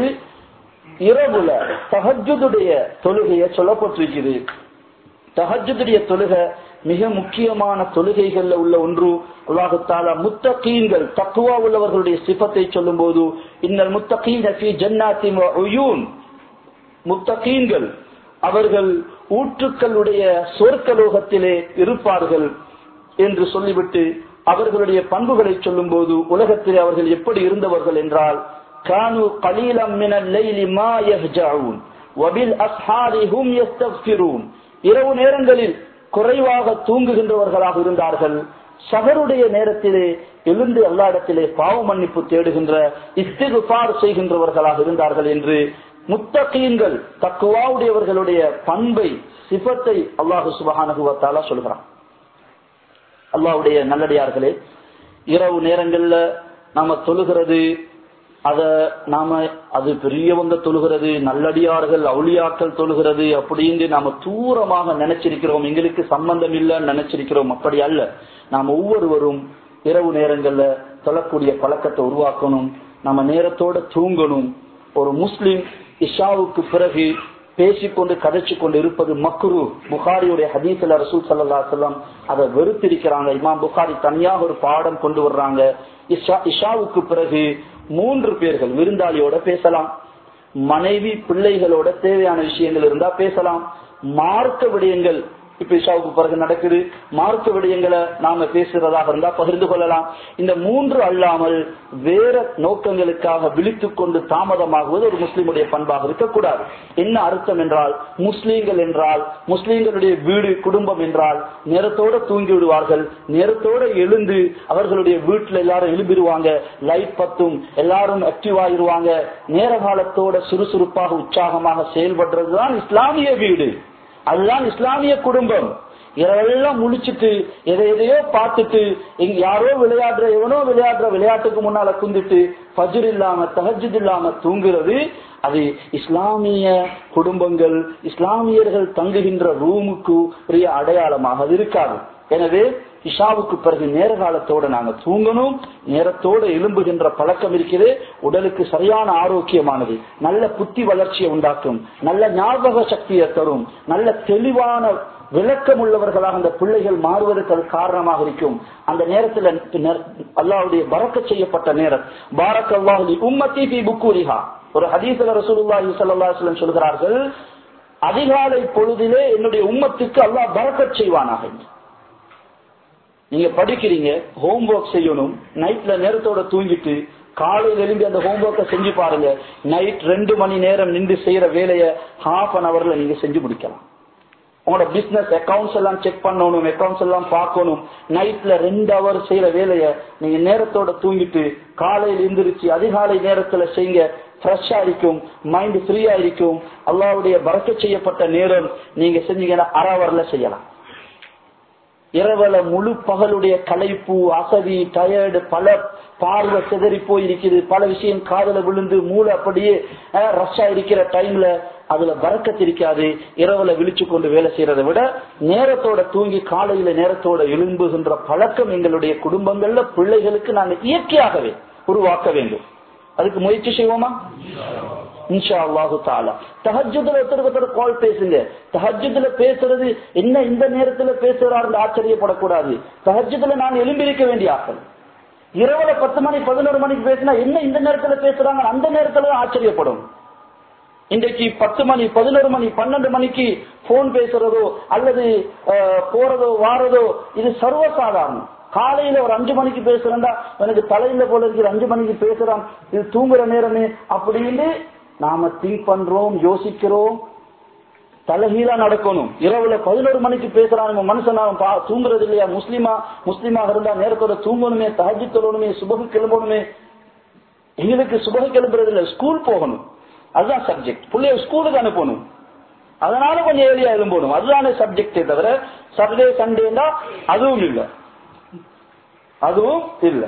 Speaker 1: இரவுல தஹஜ்ஜுடைய தொழுகையை சொல்லப்பட்டிருக்கிறது. தஹஜ்ஜுடைய தொழுகை மிக முக்கியமான தொழுகைகள்ல உள்ள ஒன்று. அல்லாஹு தஆலா முத்தகீன்கள் தக்வா உள்ளவர்களுடைய சிஃபத்தை சொல்லும் போது, இன்னல் முத்தகீன ஃபீ ஜன்னாத்தின் வ உயூன், முத்தகீன்கள் அவர்கள் ஊற்றுக்களுடைய சொர்க்கலோகத்திலே இருப்பார்கள் என்று சொல்லிவிட்டு அவர்களுடைய பண்புகளை சொல்லும் போது, உலகத்திலே அவர்கள் எப்படி இருந்தவர்கள் என்றால், கானு கலீலம் மினல் லைலி மா யஹ்ஜஊன் வ பில் அஸ்ஹாரி ஹும் யஸ்தக்ஃபிரூன், இரவு நேரங்களில் குறைவாக தூங்குகின்றவர்களாக இருந்தார்கள், சஹருடைய நேரத்திலே எழுந்து அல்லாஹ்விடத்திலே பாவ மன்னிப்பு தேடுகின்ற இஸ்திக்ஃபார் செய்கின்றவர்களாக இருந்தார்கள் என்று முத்தகீன்கள் தக்வாவுடையவர்களுடைய பண்பை சிஃபத்தை அல்லாஹ் சுப்ஹானஹு வ தஆலா சொல்கிறான். அல்லாஹ்வுடைய நல்லடியார்களே, இரவு நேரங்கள்ல நாம தொழுகிறது, அத நாம அது பெரியவங்க தொழுகிறது, நல்லடியார்கள் அவுலியாக்கள் தொழுகிறது அப்படின்னு நாம தூரமாக நினைச்சிருக்கிறோம், எங்களுக்கு சம்பந்தம் இல்லைன்னு நினைச்சிருக்கிறோம். அப்படி அல்ல. நாம் ஒவ்வொருவரும் இரவு நேரங்கள்ல தொழக்கூடிய பழக்கத்தை உருவாக்கணும். நம்ம நேரத்தோட தூங்கணும். ஒரு முஸ்லிம் இஷாவுக்கு பிறகு பேசிக்கொண்டு கதைச்சு கொண்டு இருப்பது மக்ரு. புகாரியுடைய ஹதீஸ்ல ரசூல் ஸல்லல்லாஹு அலைஹி வஸல்லம் அதை வெறுத்திருக்கிறாங்க. இமாம் புகாரி தனியாக ஒரு பாடம் கொண்டு வர்றாங்க. இஷா இஷாவுக்கு பிறகு மூன்று பேர்கள் விருந்தாளியோட பேசலாம், மனைவி பிள்ளைகளோட தேவையான விஷயங்கள் இருந்தா பேசலாம், மார்க்க விடயங்கள் இப்ப இஷாவுக்கு பிறகு நடக்குது, மார்க்க விடயங்களை நாம பேசுறதாக இருந்தா பகிர்ந்து கொள்ளலாம். இந்த மூன்று அல்லாமல் வேற நோக்கங்களுக்காக விழித்துக் கொண்டு தாமதமாகுவது ஒரு முஸ்லிமுடைய பண்பாக இருக்கக்கூடாது. என்ன அர்த்தம் என்றால், முஸ்லீம்கள் என்றால் முஸ்லீம்களுடைய வீடு குடும்பம் என்றால் நேரத்தோட தூங்கி விடுவார்கள், நேரத்தோட எழுந்து அவர்களுடைய வீட்டுல எல்லாரும் எழுப்பிடுவாங்க, லைட் பத்தும், எல்லாரும் ஆக்டிவ் ஆகிடுவாங்க, நேர காலத்தோட சுறுசுறுப்பாக உற்சாகமாக செயல்படுறதுதான் இஸ்லாமிய வீடு, அதுதான் இஸ்லாமிய குடும்பம். இரவெல்லாம் முழிச்சுட்டு எதை எதையோ பார்த்துட்டு யாரோ விளையாடுற எவனோ விளையாடுற விளையாட்டுக்கு முன்னால குந்திட்டு ஃபஜ்ர் இல்லாம தஹஜ்ஜுத் இல்லாம தூங்குறது, அது இஸ்லாமிய குடும்பங்கள் இஸ்லாமியர்கள் தங்குகின்ற ரூமுக்கு பெரிய அடையாளமாக இருக்காது. எனவே இஷாவுக்கு பிறகு நேர காலத்தோட நாங்க தூங்கணும். நேரத்தோட எழும்புகின்ற பழக்கம் இருக்கிறது, உடலுக்கு சரியான ஆரோக்கியமானது, நல்ல புத்தி வளர்ச்சியை உண்டாக்கும், நல்ல ஞாபக சக்தியை தரும், நல்ல தெளிவான விளக்கம் உள்ளவர்களாக அந்த பிள்ளைகள் மாறுவதற்கு அது காரணமாக இருக்கும். அந்த நேரத்தில் அல்லாஹ்வுடைய பரக்கத் செய்யப்பட்ட நேரம். பாரக்கல்லாஹு லி உம்மத்தி ஃபீ புக்கூரிஹா. ஒரு ஹதீஸ்ல ரசூலுல்லாஹி ஸல்லல்லாஹு அலைஹி வஸல்லம் சொல்கிறார்கள், அதிகாலை பொழுதிலே என்னுடைய உம்மத்துக்கு அல்லாஹ் பரக்கத் செய்வானாக. நீங்க படிக்கிறீங்க, ஹோம்ஒர்க் செய்யணும், நைட்ல நேரத்தோட தூங்கிட்டு காலையில் எழும்பி அந்த ஹோம்ஒர்க்கை செஞ்சு பாருங்க. நைட் ரெண்டு மணி நேரம் நின்று செய்யற வேலையை ஹாஃப் அன் அவர்ல நீங்க செஞ்சு முடிக்கலாம். உங்களோட பிசினஸ் அக்கௌண்ட்ஸ் எல்லாம் செக் பண்ணணும், அக்கௌண்ட்ஸ் எல்லாம் பார்க்கணும். நைட்ல ரெண்டு அவர் செய்யற வேலைய நீங்க நேரத்தோட தூங்கிட்டு காலையில் எந்திரிச்சு அதிகாலை நேரத்துல செய்யுங்க. ஃப்ரெஷ்ஷா இருக்கும், மைண்ட் ஃப்ரீயா இருக்கும். அல்லாஹ்வுடைய பரக்கத் செய்யப்பட்ட நேரம் நீங்க செஞ்சீங்கன்னா அரை அவர்ல செய்யலாம். இரவல முழு பகலுடைய களைப்பு, அசதி, டயர்டு, பல பார்வை சிதறி போயிருக்குது, பல விஷயம் காதல விழுந்து மூளை அப்படியே ரஷ்ஷா இருக்கிற டைம்ல அதுல பரக்கத் இருக்காது. இரவுல விழிச்சு கொண்டு வேலை செய்யறதை விட நேரத்தோட தூங்கி காலையில நேரத்தோட எழும்புகின்ற பழக்கம் எங்களுடைய குடும்பங்கள்ல பிள்ளைகளுக்கு நாங்க இயற்கையாகவே உருவாக்க வேண்டும். அதுக்கு முயற்சி செய்வோமா? இன்ஷா அல்லாஹு தஆலா. தஹஜ்ஜுதுல ஒருத்தருக்கு கால் பேசுங்க. தஹஜ்ஜுதுல பேசுறது என்ன இந்த நேரத்துல பேசுறாருன்னு ஆச்சரியப்படக்கூடாது. தஹஜ்ஜுதுல நான் எழும்பியிருக்க வேண்டிய ஆக்கள். இரவுல பத்து மணி பதினோரு மணிக்கு பேசினா என்ன இந்த நேரத்துல பேசுறாங்க, அந்த நேரத்துல ஆச்சரியப்படும். இன்றைக்கு பத்து மணி பதினோரு மணி பன்னெண்டு மணிக்கு போன் பேசுறதோ அல்லது போறதோ வாரதோ இது சர்வசாதாரணம். காலையில ஒரு அஞ்சு மணிக்கு பேசுறா எனக்கு தலையில போல இருக்கிற அஞ்சு மணிக்கு பேசுறான், இது தூங்குற நேரமே அப்படின்னு நாம திங்க் பண்றோம், யோசிக்கிறோம். தலைகீழா நடக்கணும். இரவுல பதினோரு மணிக்கு பேசுறான் மனுஷன் தூங்குறது இல்லையா? முஸ்லிமா முஸ்லிமாக இருந்தா நேரத்தோட தூங்கணுமே, தஹஜ்ஜுத் தொழணுமே, சுபஹ் கிளம்பணுமே. எங்களுக்கு சுபஹ் கிளம்புறது இல்ல, ஸ்கூல் போகணும், அதுதான் சப்ஜெக்ட். பிள்ளைய ஸ்கூலுக்கு அனுப்பணும், அதனால கொஞ்சம் ஏரியா எழும்பணும், அதுதானே சப்ஜெக்டே தவிர சாட்டர்டே சண்டேன்னா அதுவும் இல்லை, அதுவும் இல்லை.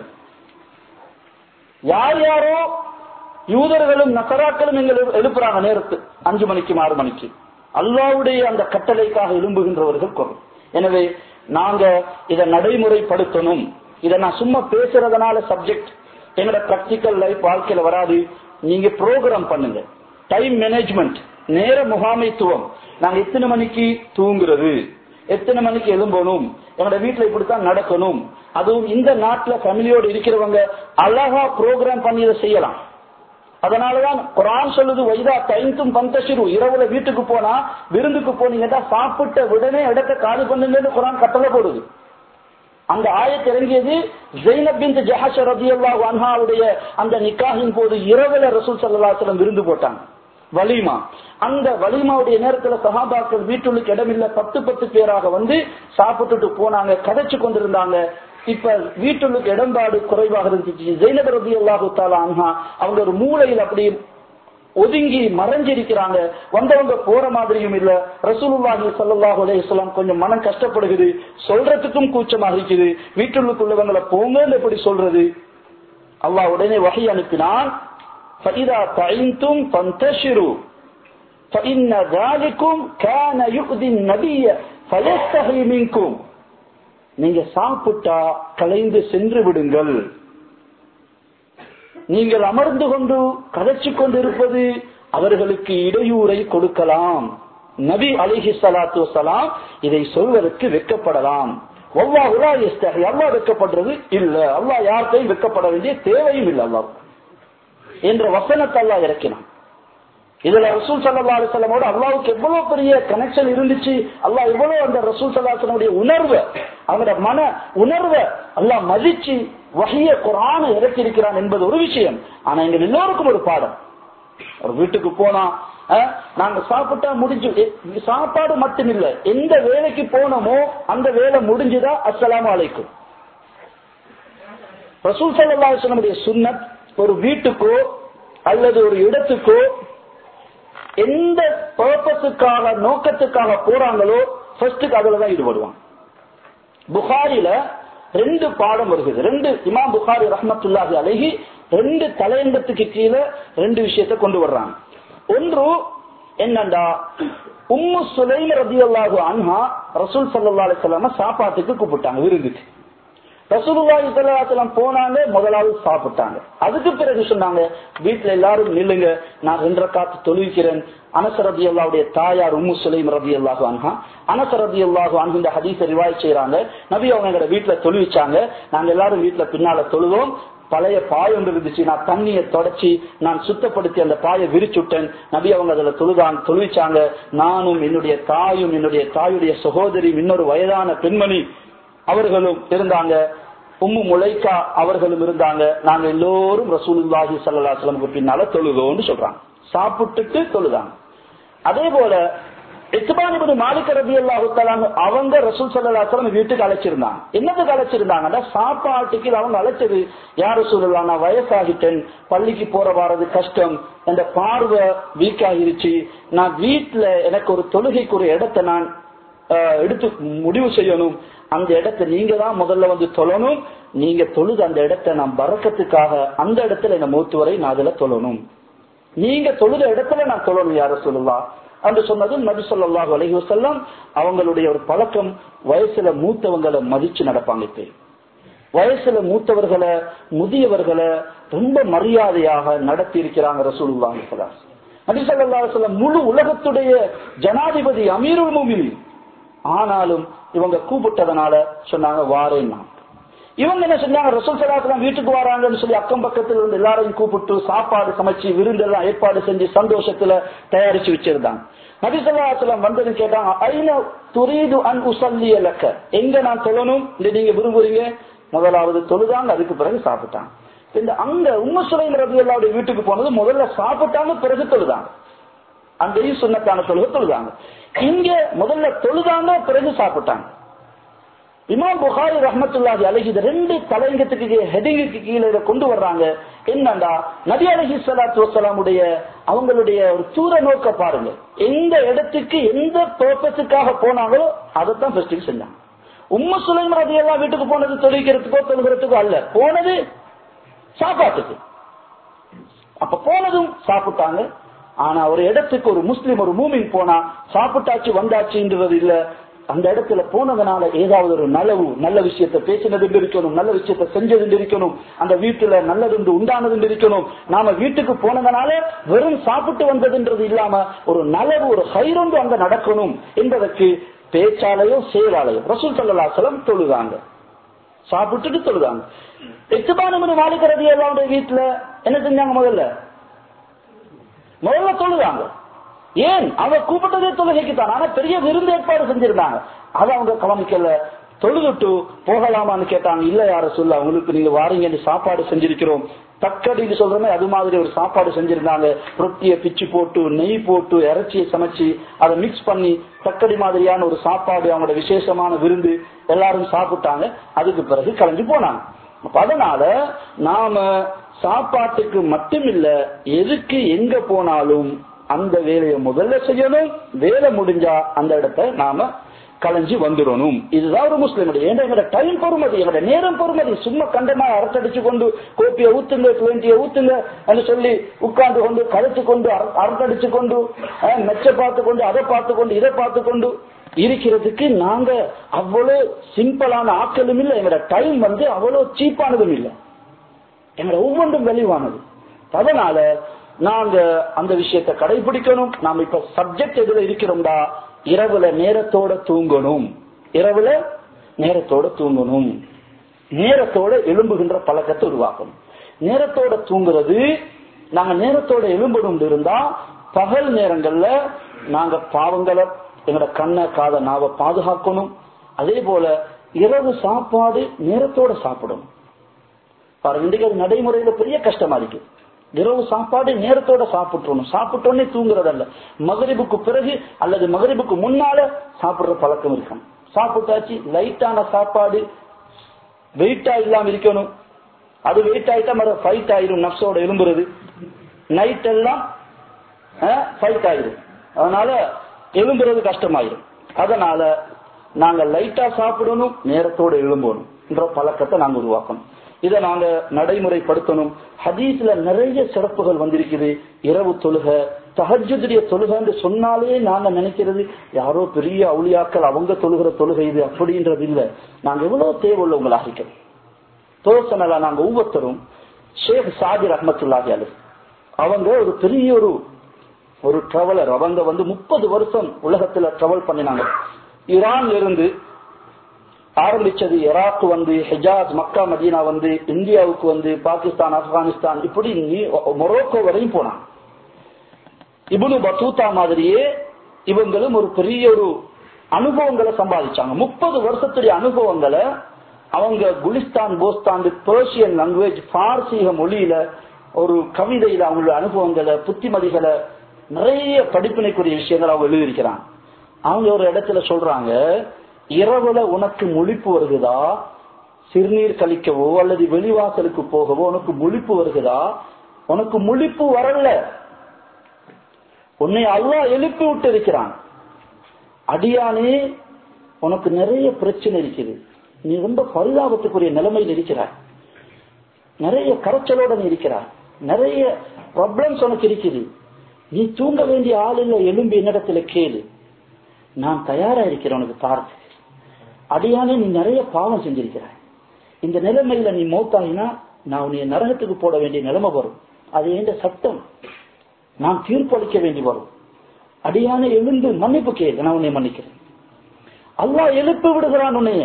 Speaker 1: யார் யாரோ யூதர்களும் நசராக்களும் எங்கள் எழுப்புறாங்க நேரத்து அஞ்சு மணிக்கு ஆறு மணிக்கு. அல்லாஹ்வுடைய அந்த கட்டளைக்காக எழும்புகின்றவர்கள் குறையும். எனவே நாங்க இதை நடைமுறைப்படுத்தணும். இதை நான் சும்மா பேசுறதுனால சப்ஜெக்ட் எங்களோட பிராக்டிக்கல் லைஃப் வாழ்க்கையில வராது. நீங்க ப்ரோக்ராம் பண்ணுங்க. டைம் மேனேஜ்மெண்ட், நேர முகாமைத்துவம். நாங்க எத்தனை மணிக்கு தூங்குறது, எத்தனை மணிக்கு எழும்பணும், எங்களோட வீட்டுல இப்படித்தான் நடக்கணும். அதுவும் இந்த நாட்டுல ஃபேமிலியோடு இருக்கிறவங்க அழகா ப்ரோக்ராம் பண்ணி இதை செய்யலாம். அதனாலதான் குர்ஆன் சொல்லுது, வைதா தைந்தும் பந்தஷிரு, இரவுல வீட்டுக்கு போனா விருந்துக்கு போனீங்கன்னா சாப்பிட்ட உடனே இடத்தை காலி பண்ணுங்கன்னு குர்ஆன் கட்டளை போடுது. அந்த ஆயத் இறங்கியது ஸைனப் பின்த் ஜஹஷ் ரலியல்லாஹு அன்ஹாவுடைய அந்த நிக்காஹின் போது இரவுல ரசூல் ஸல்லல்லாஹு அலைஹி வஸல்லம் விருந்து போட்டாங்க, வலிமா. அந்த வலிமாவுடைய நேரத்துல சஹாபாக்கள் வீட்டுக்கு இடமில்ல, பத்து பத்து பேராக வந்து சாப்பிட்டுட்டு போனாங்க, கதைச்சு கொண்டிருந்தாங்க. இப்ப வீட்டுக்கு இடம்பாடு குறைவாக இருந்துச்சு. ஸைனப் ரலியல்லாஹு தஆலா அன்ஹா அவங்க ஒரு மூலையில் அப்படி ஒதுங்கி மறைஞ்சிருக்கிறாங்க. வந்தவங்க போற மாதிரியும் இல்ல. ரசூலுல்லாஹி ஸல்லல்லாஹு அலைஹி வஸல்லம் கொஞ்சம் மனம் கஷ்டப்படுகிறது, சொல்றதுக்கும் கூச்சமாக இருக்குது. வீட்டுக்குள்ளவங்களை போங்கன்னு எப்படி சொல்றது? அல்லாஹ் உடனே வஹி அனுப்பினான், فَإِذَا طَعِنْتُمْ فَانْتَشِرُوا فَإِنَّ ذَلِكُمْ كَانَ يُؤْذِي النَّبِيَّ فَيَسْتَحْيِي مِنْكُمْ. நீங்க சாப்பிட்டா கலைந்து சென்று விடுங்கள். நீங்கள் அமர்ந்து கொண்டு கதைச்சு கொண்டிருப்பது அவர்களுக்கு இடையூறை கொடுக்கலாம். நபி அலைஹி ஸலாத்து வஸலாம் இதை சொல்வதற்கு வெட்கப்படலாம். வல்லாஹு லா யஸ்தஹி, அல்லாஹ் வெட்கப்படுறது இல்ல, அல்லாஹ் யார்கிட்டையும் வெட்கப்பட வேண்டிய தேவையும் இல்லை அல்லாஹ் என்ற வசனத்தை அல்லாஹ் இறக்கினான். இதுல ரசூல் ஸல்லல்லாஹு அலைஹி வஸல்லமோட அல்லாஹ்வுக்கு எவ்வளவு பெரிய கனெக்ஷன் இருந்துச்சு. அல்லாஹ் எவ்வளவு அந்த ரசூல் ஸல்லல்லாஹு அலைஹி வஸல்லமுடைய உணர்வு, அவங்களோட மன உணர்வை அல்லாஹ் மதிச்சு வஹிய குர்ஆனை இறக்கி இருக்கிறான் என்பது ஒரு விஷயம். ஆனா எங்க எல்லோருக்கும் ஒரு பாடம். ஒரு வீட்டுக்கு போனா நாங்க சாப்பிட்டா முடிஞ்சு, சாப்பாடு மட்டும் இல்ல, எந்த வேலைக்கு போனோமோ அந்த வேலை முடிஞ்சுதா அஸ்ஸலாமு அலைக்கும். ரசூல் ஸல்லல்லாஹு அலைஹி வஸல்லமுடைய சுன்னத், ஒரு வீட்டுக்கோ அல்லது ஒரு இடத்துக்கோ எந்த பர்பஸுக்காக நோக்கத்துக்காக போறாங்களோ ஃபர்ஸ்டுக்கு அதுலதான் ஈடுபடுவாங்க. புகாரில ரெண்டு பாடம் வருகிறது. ரெண்டு இமாம் புகாரி ரஹ்மத்துல்லாஹி அலைஹி ரெண்டு தலையங்கத்துக்கு கீழே ரெண்டு விஷயத்தை கொண்டு வர்றாங்க. ஒன்று என்னண்டா, உம்மு சுலைம் ரலியல்லாஹு அன்ஹா ரசூல் ஸல்லல்லாஹு அலைஹி வஸல்லம் சாப்பாட்டுக்கு கூப்பிட்டாங்க, விருந்துக்கு. ரசூலுல்லாஹி ஸல்லல்லாஹு அலைஹி வஸல்லம் போனாங்க, முதலாவது சாப்பிட்டாங்க. அதுக்கு பிறகு சொன்னாங்க, வீட்டுல எல்லாரும் நில்லுங்க, நான் ரெண்டு ரக்காத் தொழுகிறேன். அனஸ் ரலியல்லாஹுடைய தாயார் உம்மு சுலைம் ரலியல்லாஹு அன்ஹா, அனஸ் ரலியல்லாஹு அன்ஹு இந்த ஹதீஸை ரிவாயத் செய்றாங்க. நபி அவங்க எங்க வீட்டுல தொழுவிச்சாங்க, நாங்க எல்லாரும் வீட்டுல பின்னால தொழுவோம். பழைய பாய் ஒன்று இருந்துச்சு, நான் தண்ணியை தொடச்சி நான் சுத்தப்படுத்தி அந்த பாயை விரிச்சுட்டேன். நபி அவங்க அதுல தொழுதான் தொழுவிச்சாங்க. நானும் என்னுடைய தாயும் என்னுடைய தாயுடைய சகோதரி இன்னொரு வயதான பெண்மணி அவர்களும் இருந்தாங்க. உம்மு முலைக்கா அவர்களும் இருந்தாங்க. நாங்க எல்லோரும் ரசூலுல்லாஹி ஸல்லல்லாஹு அலைஹி வஸல்லம் பின்னால தொழுதோன்னு சொல்றாங்க. சாப்பிட்டுட்டு தொழுதாங்க. அதே போல இத்பான் இப்னு மாலிக் ரலியல்லாஹு தஆலா அவங்க ரசூல் ஸல்லல்லாஹு அலைஹி வஸல்லம் வீட்டுக்கு அழைச்சிருந்தாங்க. என்னதுக்கு அழைச்சிருந்தாங்கன்னா சாப்பாட்டுக்கு அவங்க அழைச்சது, யா ரசூலுல்லாஹ் நான் வயசாகிட்டேன், பள்ளிக்கு போற வாரது கஷ்டம், அந்த பார்வை வீக் ஆகிருச்சு, நான் வீட்டுல எனக்கு ஒரு தொழுகைக்கு ஒரு இடத்தை நான் எடுத்து முடிவு செய்யணும், அந்த இடத்தை நீங்க தான் முதல்ல வந்து தொழணும், நீங்க தொழுது அந்த இடத்தை நான் பறக்கத்துக்காக அந்த இடத்துல என்ன மூத்து வரை நான் அதுல தொழணும், நீங்க தொழுத இடத்துல நான் தொழணும் யா ரசூலுல்லாஹ் என்று சொன்னதும் நபி ஸல்லல்லாஹு அலைஹி வஸல்லம் அவங்களுடைய ஒரு பழக்கம், வயசுல மூத்தவங்களை மதிச்சு நடப்பாங்க. இப்ப வயசுல மூத்தவர்களை முதியவர்களை ரொம்ப மரியாதையாக நடத்தி இருக்கிறாங்க ரசூலுல்லாஹி ஸல்லல்லாஹு அலைஹி வஸல்லம். நபி ஸல்லல்லாஹு அலைஹி வஸல்லம் முழு உலகத்துடைய ஜனாதிபதி அமீருல் முஃமினீன், ஆனாலும் இவங்க கூப்பிட்டதனால சொன்னாங்க வாரேன்னா. இவங்க என்ன செஞ்சாங்க, ரசூல் ஸல்லல்லாஹு அலைஹி வஸல்லம் வீட்டுக்கு வராங்கன்னு சொல்லி அக்கம் பக்கத்துல இருந்து எல்லாரையும் கூப்பிட்டு சாப்பாடு சமைச்சு விருந்தெல்லாம் ஏற்பாடு செஞ்சு சந்தோஷத்துல தயாரிச்சு வச்சிருந்தாங்க. நபி ஸல்லல்லாஹு அலைஹி வஸல்லம் வந்து கேட்டாங்க, ஐன துரீது அன் உஸல்லி லக்க, எங்க நான் தொழணும் நீங்க விரும்புறீங்க? முதலாவது தொழுதாங்க, அதுக்கு பிறகு சாப்பிட்டாங்க. இந்த அங்க உம்மு சுலைம் ரலியல்லாஹு வீட்டுக்கு போனது முதல்ல சாப்பிட்டாங்க, பிறகு தொழுதாங்க. அங்கேயும் சுன்னத்தான தொழுகை தொழுதாங்க. இங்க முதல்ல தொழுதாங்க, பிறகு சாப்பிட்டாங்க. இமாம் புகாரி ரஹ்மத்துல்லாஹி அலைஹி ரெண்டு தலையங்கத்துக்கு ஹெடிங்குக்கு கீழே கொண்டு வர்றாங்க. என்னண்டா நபி அலைஹிஸ்ஸலாத்து வஸ்ஸலாமுடைய அவங்களுடைய ஒரு தூர நோக்க பாருங்க. எந்த இடத்துக்கு எந்த பர்பஸுக்காக போனாங்களோ அதைத்தான் ஃபர்ஸ்ட் செஞ்சாங்க. உம்மு சுலைம் ரலியல்லாஹு வீட்டுக்கு போனது தொழுகிறதுக்கோ தொழுகிறதுக்கோ அல்ல, போனது சாப்பாட்டுக்கு. அப்ப போனதும் சாப்பிட்டாங்க. ஆனா ஒரு இடத்துக்கு ஒரு முஸ்லிம் ஒரு மூமின் போனா சாப்பிட்டாச்சு வந்தாச்சுன்றது இல்ல, அந்த இடத்துல போனதுனால ஏதாவது ஒரு நலவு நல்ல விஷயத்தை பேசினது இருக்கணும், நல்ல விஷயத்தை செஞ்சது இருக்கணும், அந்த வீட்டுல நல்லது உண்டானது இருக்கணும். நாம வீட்டுக்கு போனதுனால வெறும் சாப்பிட்டு வந்ததுன்றது இல்லாம ஒரு நலவு ஒரு ஹைரொண்டு அங்க நடக்கணும் என்பதற்கு பேச்சாலையோ செயலாலையோ ரசூல் ஸல்லல்லாஹு அலைஹி வஸல்லம் தொழுதாங்க, சாப்பிட்டுட்டு தொழுதாங்க. இத்பான் இப்னு மாலிக் ரலியல்லாஹு அன்ஹு வீட்டுல என்ன செஞ்சாங்க, முதல்ல முதல்ல தொழுதாங்க. ஏன் அவங்க கூப்பிட்டதே தொழுகைக்கு தான், ஆனா பெரிய விருந்து ஏற்பாடு செஞ்சிருந்தாங்க, அதை அவங்க கவனிக்கல. தொழுதுட்டு போகலாமான்னு கேட்டாங்க. இல்ல யார சொல்ல, அவங்களுக்கு நீங்க வாரீங்க சாப்பாடு செஞ்சிருக்கிறோம், தக்கடின்னு சொல்றமே அது மாதிரி ஒரு சாப்பாடு செஞ்சிருந்தாங்க. ரொட்டியை பிச்சு போட்டு நெய் போட்டு இறைச்சியை சமைச்சு அதை மிக்ஸ் பண்ணி தக்கடி மாதிரியான ஒரு சாப்பாடு, அவங்களோட விசேஷமான விருந்து, எல்லாரும் சாப்பிட்டாங்க. அதுக்கு பிறகு கிளம்பி போனாங்க. அதனால நாம சாப்பாட்டுக்கு மட்டுமில்ல, எதுக்கு எங்க போனாலும் அந்த வேலையை முதல்ல செய்யணும், வேலை முடிஞ்சா அந்த இடத்தை நாம கலைஞ்சி வந்துடணும். இதுதான் ஒரு முஸ்லிமுடைய எங்களோட டைம் பொறுமதி, எங்களோட நேரம் பொறுமதி. சும்மா கண்டமா அரட்டடிச்சு கொண்டு கோப்பியை ஊத்துங்க டுவெண்டியை ஊத்துங்க என்று சொல்லி உட்கார்ந்து கொண்டு கழிச்சு கொண்டு அரட்டடிச்சு கொண்டு மெச்ச பார்த்து கொண்டு அதை பார்த்து கொண்டு இதை பார்த்து கொண்டு இருக்கிறதுக்கு நாங்க அவ்வளவு சிம்பிளான ஆட்களும் இல்லை. எங்களோட டைம் வந்து அவ்வளவு சீப்பானதும் இல்லை, எங்களோட ஒவ்வொன்றும் வெளிவானது. அதனால நாங்க அந்த விஷயத்தை கடைபிடிக்கணும். நாம இப்ப சப்ஜெக்ட் எதுல இருக்கிறோம்டா, இரவுல நேரத்தோட தூங்கணும், இரவுல நேரத்தோட தூங்கணும், நேரத்தோட எழும்புகின்ற பழக்கத்தை உருவாக்கணும். நேரத்தோட தூங்குறது, நாங்க நேரத்தோட எழும்பணும் இருந்தா பகல் நேரங்கள்ல நாங்க பாவங்களை எங்களோட கண்ணை காதை நாவை பாதுகாக்கணும். அதே போல இரவு சாப்பாடு நேரத்தோட சாப்பிடணும். பாருங்க, இன்றைக்கு அது நடைமுறையில பெரிய கஷ்டமா இருக்கு. இரவு சாப்பாடு நேரத்தோட சாப்பிட்டணும், சாப்பிட்டோன்னே தூங்குறதல்ல, மகரிபுக்கு பிறகு அல்லது மகரிபுக்கு முன்னால சாப்பிடுற பழக்கம் இருக்கணும். சாப்பிட்டாச்சு லைட்டான சாப்பாடு வெயிட்டா இல்லாம இருக்கணும். அது வெயிட் ஆயிட்டா மறு ஃபைட் ஆயிரும், நப்சோட எழும்புறது நைட் எல்லாம் ஃபைட் ஆயிரும், அதனால எழும்புறது கஷ்டமாயிரும். அதனால நாங்க லைட்டா சாப்பிடணும், நேரத்தோட எழும்பணும் என்ற பழக்கத்தை நாங்க உருவாக்கணும். இதை நாங்க நடைமுறைப்படுத்தணும். ஹதீஸ்ல நிறைய சிறப்புகள் வந்திருக்குது. இரவு தொழுகை, தஹஜ்ஜுடைய தொழுகைன்னு சொன்னாலே நாங்க நினைக்கிறது யாரோ பெரிய அவுளியாக்கள் அவங்க தொழுகிற தொழுகை இது அப்படின்றது இல்ல. நாங்க எவ்வளவு தேவை உள்ளவங்களாக இருக்கிறோம். தோசனலா நாங்க ஒவ்வொருத்தரும் ஷேக் சாஜி ரஹ்மத்துல்லாஹி அலைஹி அவங்க ஒரு பெரிய ஒரு ஒரு டிராவலர். அவங்க வந்து முப்பது வருஷம் உலகத்துல டிராவல் பண்ணினாங்க. ஈரான்ல இருந்து ஆரம்பிச்சது ஈராக் வந்து, ஹிஜாஸ், மக்கா, மதீனா வந்து, இந்தியாவுக்கு வந்து, பாகிஸ்தான், ஆப்கானிஸ்தான், இப்படி மொரோக்கோ வரையும் போனான். இப்னு பத்தூதா மாதிரியே இவங்களும் ஒரு பெரிய ஒரு அனுபவங்களை சம்பாதிச்சாங்க. முப்பது வருஷத்துடைய அனுபவங்களை அவங்க குலிஸ்தான், போஸ்தான், பெர்சியன் லாங்குவேஜ், பார்சீக மொழியில ஒரு கவிதையில அவங்களுடைய அனுபவங்களை, புத்திமதிகளை, நிறைய படிப்பினைக்குரிய விஷயங்கள் அவங்க எழுதியிருக்கிறாங்க. அவங்க ஒரு இடத்துல சொல்றாங்க, இரவுல உனக்கு முழிப்பு வருகுதா, சிறுநீர் கழிக்கவோ அல்லது வெளிவாசலுக்கு போகவோ உனக்கு முழிப்பு வருகுதா? உனக்கு முழிப்பு வரல, உன்னை அல்லாஹ் எழுப்பி விட்டு இருக்கிறான். அடியானே, உனக்கு நிறைய பிரச்சனை இருக்குது, நீ ரொம்ப பரிதாபத்துக்குரிய நிலைமையில் இருக்கிறாய், நிறைய கரைச்சலோட இருக்கிறாய், நிறைய ப்ராப்ளம்ஸ் உனக்கு இருக்குது, நீ தூங்க வேண்டிய ஆள் இல்லை, எலும்பி என்னிடத்துல கேளு, நான் தயாரா இருக்கிறேன் உனக்கு தாரத்துக்கு. அடியானே, நீ நிறைய பாவம் செஞ்சிருக்கிறாய், இந்த நிலைமையில நீ மௌத்தாயினா நான் உன்னை நரகத்துக்கு போட வேண்டிய நிலைமை வரும், அது எந்த சட்டம், நான் தீர்ப்பு அளிக்க வேண்டி வரும். அடியானே, எழுந்து மன்னிப்பு கேளு, நான் உன்னை மன்னிக்கிறேன். அல்லாஹ் எழுப்பி விடுகிறான் உன்னைய.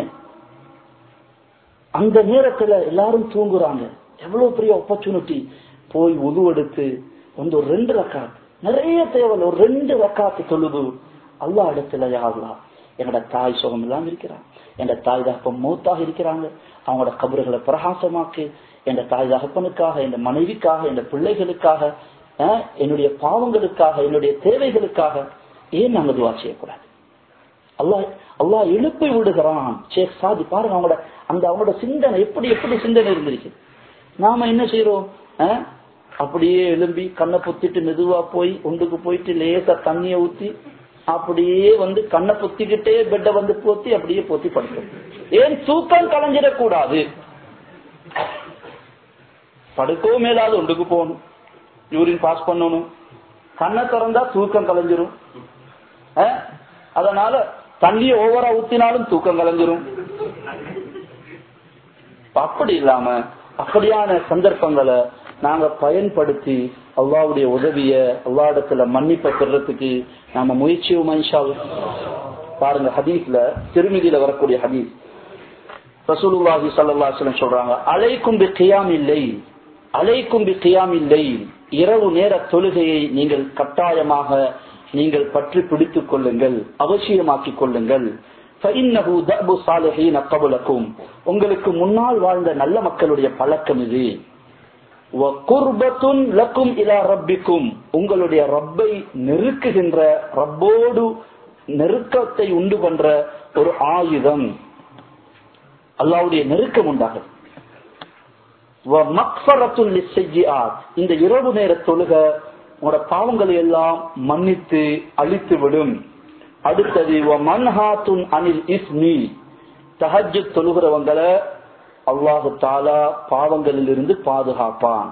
Speaker 1: அந்த நேரத்துல எல்லாரும் தூங்குறாங்க. எவ்வளவு பெரிய ஆப்பர்ச்சுனிட்டி. போய் உது எடுத்து வந்து ஒரு ரெண்டு ரக்காத்து, நிறைய தேவை, ஒரு ரெண்டு ரக்காத்து தொழுது அல்லாஹ் இடத்துல, யா அல்லாஹ், என்னோட தாய் சுகம் இல்லாம இருக்கிறான், என் தாய் தகப்பன் மௌத்தாக இருக்கிறாங்க, அவங்களோட கபறுகளை பிரகாசமாக்கு, என் தாய் தகப்பனுக்காக, என் மனைவிக்காக, என் பிள்ளைகளுக்காக, என்னுடைய பாவங்களுக்காக, என்னுடைய தேவைகளுக்காக ஏன் நாங்க துவா செய்யக்கூடாது? அல்லாஹ் அல்லாஹ் எழுப்பி விடுகிறான். ஷேக் சாதி பாருங்க, அவங்களோட அந்த அவங்களோட சிந்தனை எப்படி எப்படி சிந்தனை இருந்திருக்கு. நாம என்ன செய்யறோம்? அப்படியே எழும்பி கண்ணை பொத்திட்டு மெதுவா போய் ஒன்றுக்கு போயிட்டு லேசா தண்ணிய ஊத்தி அப்படியே வந்து கண்ணை பொத்திக்கிட்டே பெட்டை வந்து போத்தி அப்படியே போத்தி படுத்தோம். ஏன் தூக்கம் கலைஞ்சிடக்கூடாது? படுக்கவும் மேலாது ஒன்றுக்கு போகணும், யூரின் பாஸ் பண்ணணும், கண்ணை திறந்தா தூக்கம் கலைஞ்சிரும். அதனால தண்ணியை ஓவரா ஊத்தினாலும் தூக்கம் கலைஞ்சிரும். அப்படி இல்லாம அப்படியான சந்தர்ப்பங்களை நாங்க பயன்படுத்தி அல்லாஹ்வுடைய உதவிய, அல்லாஹ்விடத்துல மன்னிப்பை பெறறதுக்கு நாம முயற்சியுமா இன்ஷா அல்லாஹ். பாருங்க, ஹதீஸ்ல திருமிதியில வரக்கூடிய ஹதீஸ், ரசூலுல்லாஹி ஸல்லல்லாஹு அலைஹி வஸல்லம் சொல்றாங்க, அலைக்கும் பி கியாமில் லைல், அலைக்கும் பி கியாமில் லைல், இரவு நேர தொழுகையை நீங்கள் கட்டாயமாக நீங்கள் பற்றி பிடித்துக் கொள்ளுங்கள், அவசியமாக்கிக் கொள்ளுங்கள். உங்களுக்கு முன்னால் வாழ்ந்த நல்ல மக்களுடைய பழக்கம் இது. உங்களுடைய ரப்பை நெருக்குகின்ற, ரப்போடு நெருக்கத்தை உண்டு பண்ற ஒரு ஆயுதம், அல்லாஹ்வுடைய நெருக்கம் உண்டாகும். இந்த இரவு நேர தொழுக உங்களோட பாவங்களை எல்லாம் மன்னித்து அழித்து விடும். அடுத்தது அனில் இஸ்மி, தஹஜ்ஜுத் தொழுகிறவங்களை அல்லாஹு தஆலா பாவங்களில் இருந்து பாதுகாப்பான்.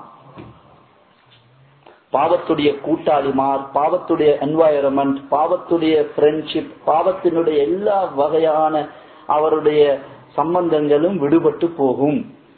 Speaker 1: பாவத்துடைய கூட்டாளிமார், பாவத்துடைய என்வாயரன்மெண்ட், பாவத்துடைய ஃப்ரெண்ட்ஷிப், பாவத்தினுடைய எல்லா வகையான அவருடைய சம்பந்தங்களும் விடுபட்டு போகும்.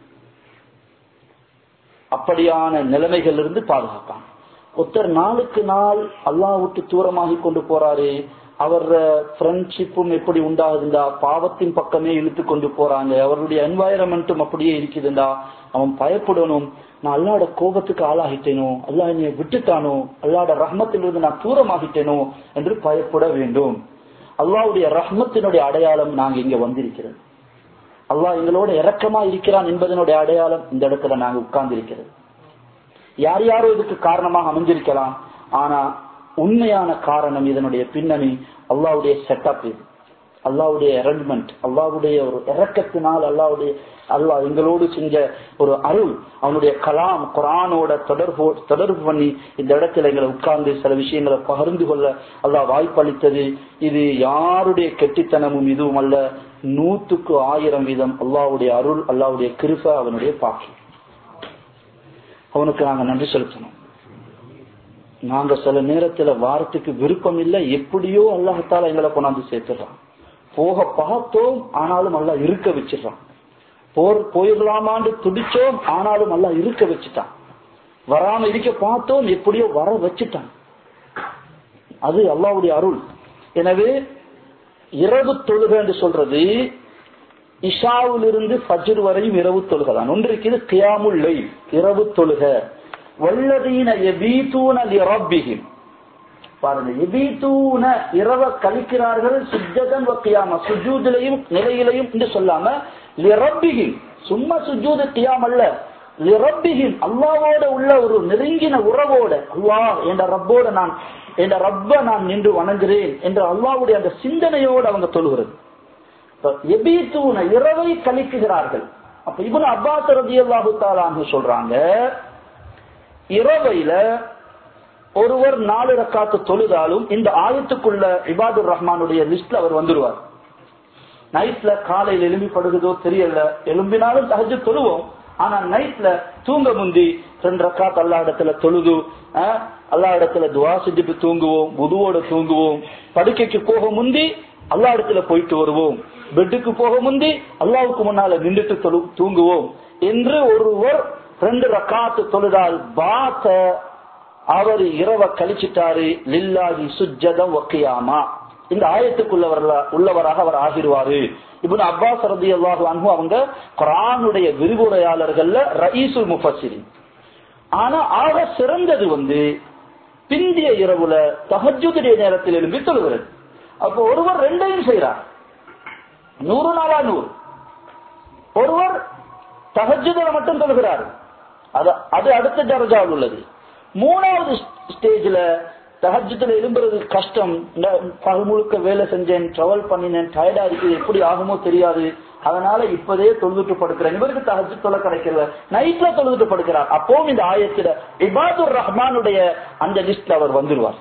Speaker 1: அப்படியான நிலைமைகள் இருந்து பாதுகாப்பான். ஒருத்தர் நாளுக்கு நாள் அல்லாஹ் விட்டு தூரமாகி கொண்டு போறாரு, அவர் ஃப்ரெண்ட்ஷிப்பும் எப்படி உண்டாகுதுண்டா, பாவத்தின் பக்கமே இழுத்து கொண்டு போறாங்க, அவருடைய என்வாயரன்மெண்ட்டும் அப்படியே இருக்குதுண்டா, அவன் பயப்படணும், நான் அல்லாஹ்வோட கோபத்துக்கு ஆளாகிட்டேனோ, அல்லாஹ் என்னை விட்டுட்டானோ, அல்லாஹ்வோட ரஹ்மத்திலிருந்து நான் தூரமாகிட்டேனோ என்று பயப்பட வேண்டும். அல்லாஹ்வுடைய ரஹ்மத்தினுடைய அடையாளம் நாங்க இங்க வந்திருக்கிறது. அல்லாஹ் எங்களோட இரக்கமா இருக்கிறான் என்பதனுடைய அடையாளம் இந்த இடத்துல நாங்க உட்கார்ந்து இருக்கிறது. யார் யாரோ இதுக்கு காரணமாக அமைஞ்சிருக்கலாம், ஆனா உண்மையான காரணம், இதனுடைய பின்னணி அல்லாஹ்வுடைய செட்டப், இது அல்லாஹ்வுடைய அரேஞ்ச்மெண்ட், அல்லாஹ்வுடைய ஒரு இரக்கத்தினால், அல்லாஹ்வுடைய அல்லாஹ் எங்களோடு செஞ்ச ஒரு அருள், அவனுடைய கலாம் குர்ஆனோட தொடர்பு தொடர்பு பண்ணி இந்த இடத்துல எங்களை உட்கார்ந்து சில விஷயங்களை பகிர்ந்து கொள்ள அல்லாஹ் வாய்ப்பளித்தது. இது யாருடைய கெட்டித்தனமும் இதுவும் அல்ல, நூற்றுக்கு ஆயிரம் வீதம் அல்லாஹ்வுடைய அருள், அல்லாஹ்வுடைய கிருபை, அவனுடைய பாக்கியம். அவனுக்கு நாங்க நன்றி செலுத்தணும். நாங்க சில நேரத்துல வாரத்துக்கு விருப்பம் இல்லை, எப்படியோ அல்லாஹ்தால எங்களை கொண்டாந்து சேர்த்துறான். போக பார்த்தோம், ஆனாலும் அல்லாஹ் இருக்க வச்சிடறான். போர் போயிடலாமான்னு துடிச்சோம், ஆனாலும் அல்லாஹ் இருக்க வச்சுட்டான். வராம இருக்க பார்த்தோம், எப்படியோ வர வச்சுட்டான். அது அல்லாஹ்வுடைய அருள். எனவே இரவு தொழுகை என்று சொல்றது இஷாவிலிருந்து ஃபஜ்ர் வரையும் இரவு தொழுகதான். ஒன்று இருக்குது கியாமுல் லைல், இரவு தொழுக. வல்லதீன யபீதூன லிரப்பிஹிம், பாருங்க, யபீதூன இரவ கழிக்கிறார்கள், சுஜ்ஜதன் வ கியாமா, சுஜூதிலையும் நிலையிலையும் என்று சொல்லாம லிரப்பிஹிம், சும்மா சுஜூது கியாம் அல்ல, லிரப்பிஹிம் அல்லாஹ்வோட உள்ள ஒரு நெருங்கின உறவோட, அல்லாஹ் என்ற ரப்போட நான் என்ற ரப்ப நான் நின்று வணங்குகிறேன் என்ற அல்லாஹ்வுடைய அந்த சிந்தனையோடு அவங்க தொழுகிறது. இரவை கழிக்குகிறார்கள். அப்ப இப்னு அப்பாஸ் ரலியல்லாஹு தஆலா அன்ஹு சொல்றாங்க, இரவையில ஒருவர் நாலு ரக்காத்து தொழுதாலும் இந்த ஆயத்துக்குள்ள இபாதுர் ரஹ்மானுடைய லிஸ்ட்ல அவர் வந்துருவார். நைட்ல காலையில் எழும்பிப்படுகிறதோ தெரியல, எழும்பினாலும் தஹஜ்ஜுத் தொழுவோம். ஆனா நைட்ல தூங்க முந்தி ரெண்டு ரக்காத் அல்லாஹ் இடத்துல தொழுது அல்லாஹ் இடத்துல துஆ செஞ்சுட்டு தூங்குவோம், wuduவோட தூங்குவோம். படுக்கைக்கு போக முந்தி அல்லாஹ் இடத்துல போயிட்டு வருவோம், பெட்டுக்கு போக முந்தி அல்லாஹ்வுக்கு முன்னால நின்றுட்டு தூங்குவோம் என்று ஒருவர் ரெண்டு ரக்காத்து தொழுதால் பாத்த அவர் இரவ கழிச்சிட்டாரு, லில்லாஹி சுஜ்ஜதன் வ கியாமா, இந்த ஆயத்துக்குள்ளவர் உள்ளவராக அவர் ஆகிடுவாரு. இப்னு அப்பாஸ் ரலியல்லாஹு அன்ஹு அவங்க குர்ஆனுடைய விரிவுரையாளர்கள்ல ரயீசுல் முஃபஸ்ஸிரின். ஆனா ஆக சிறந்தது வந்து பிந்திய இரவுல தஹஜ்ஜுடைய நேரத்தில் எழும்பி தொழுகிறது. அப்போ ஒருவர் ரெண்டையும் செய்யறார், நூறு நாளா நூறு. ஒருவர் தஹஜ்ஜுல மட்டும் தொழுகிறார், அது அடுத்த தரஜாவில் உள்ளது. மூணாவது ஸ்டேஜ்ல தஹஜ்ஜுல எழும்புறது கஷ்டம், பகல் முழுக்க வேலை செஞ்சேன், டிராவல் பண்ணினேன், டயர்டா இருக்குது, எப்படி ஆகுமோ தெரியாது, அதனால இப்பதே தொழுதுட்டு படுக்கிறேன். இவருக்கு தஹஜ்ஜுத் தொழ கிடைக்கல, நைட்ல தொழுதுட்டு படுக்கிறார். அப்பவும் இந்த ஆயத்துல இபாதுர் ரஹ்மானுடைய அந்த லிஸ்ட்ல அவர் வந்துருவார்.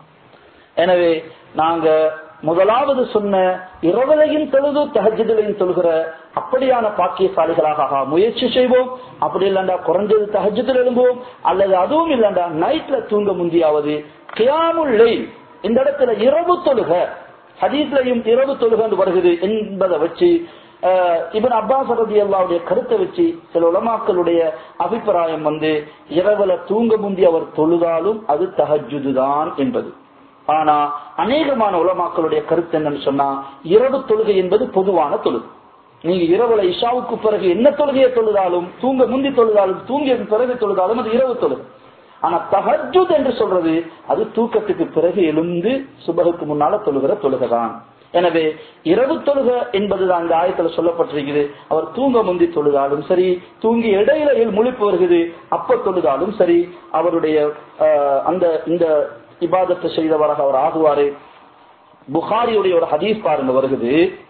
Speaker 1: எனவே நாங்க முதலாவது சொன்ன இரவலையும் தொழுது தஹஜ்ஜுலையும் தொழுகிற அப்படியான பாக்கியசாலிகளாக முயற்சி செய்வோம். அப்படி இல்லண்டா குறைஞ்சது தஹஜ்ஜுல எழும்புவோம், அல்லது அதுவும் இல்லண்டா நைட்ல தூங்க முந்தியாவது கியாமுல் லைல், இந்த இடத்துல இரவு தொழுக, ஹதீஸ்லயும் இரவு தொழுக வருகிறது என்பதை வச்சு இப்னு அப்பாஸ் ரலியல்லாஹு கருத்தை வச்சு சில உலமாக்களுடைய அபிப்பிராயம் வந்து இரவுல தூங்க முந்தி அவர் தொழுதாலும் அது தஹஜ்ஜுது தான் என்பது. ஆனா அநேகமான உலமாக்களுடைய கருத்து என்னன்னு சொன்னா, இரவு தொழுகை என்பது பொதுவான தொழுகை. நீங்க இரவுல இஷாவுக்கு பிறகு என்ன தொழுகையை தொழுதாலும், தூங்க முந்தி தொழுதாலும், தூங்கிய பிறகு தொழுதாலும் அது இரவு தொழுகை. ஆனா தஹஜ்ஜுத் என்று சொல்றது அது தூக்கத்துக்கு பிறகு எழுந்து சுபகுக்கு முன்னால தொழுகிற தொழுகைதான். எனவே இரவு தொழுக என்பதுதான் இந்த ஆயத்துல சொல்லப்பட்டிருக்குது. அவர் தூங்க முந்தி தொழுதாலும் சரி, தூங்கி இடையில முழிப்பு வருகிறது அப்ப தொழுதாலும் சரி, அவருடைய அந்த இந்த இபாதத்தை செய்தவராக அவர் ஆகுவாரு. புகாரியுடைய ஒரு ஹதீஸ் பாருங்க வருகிறது.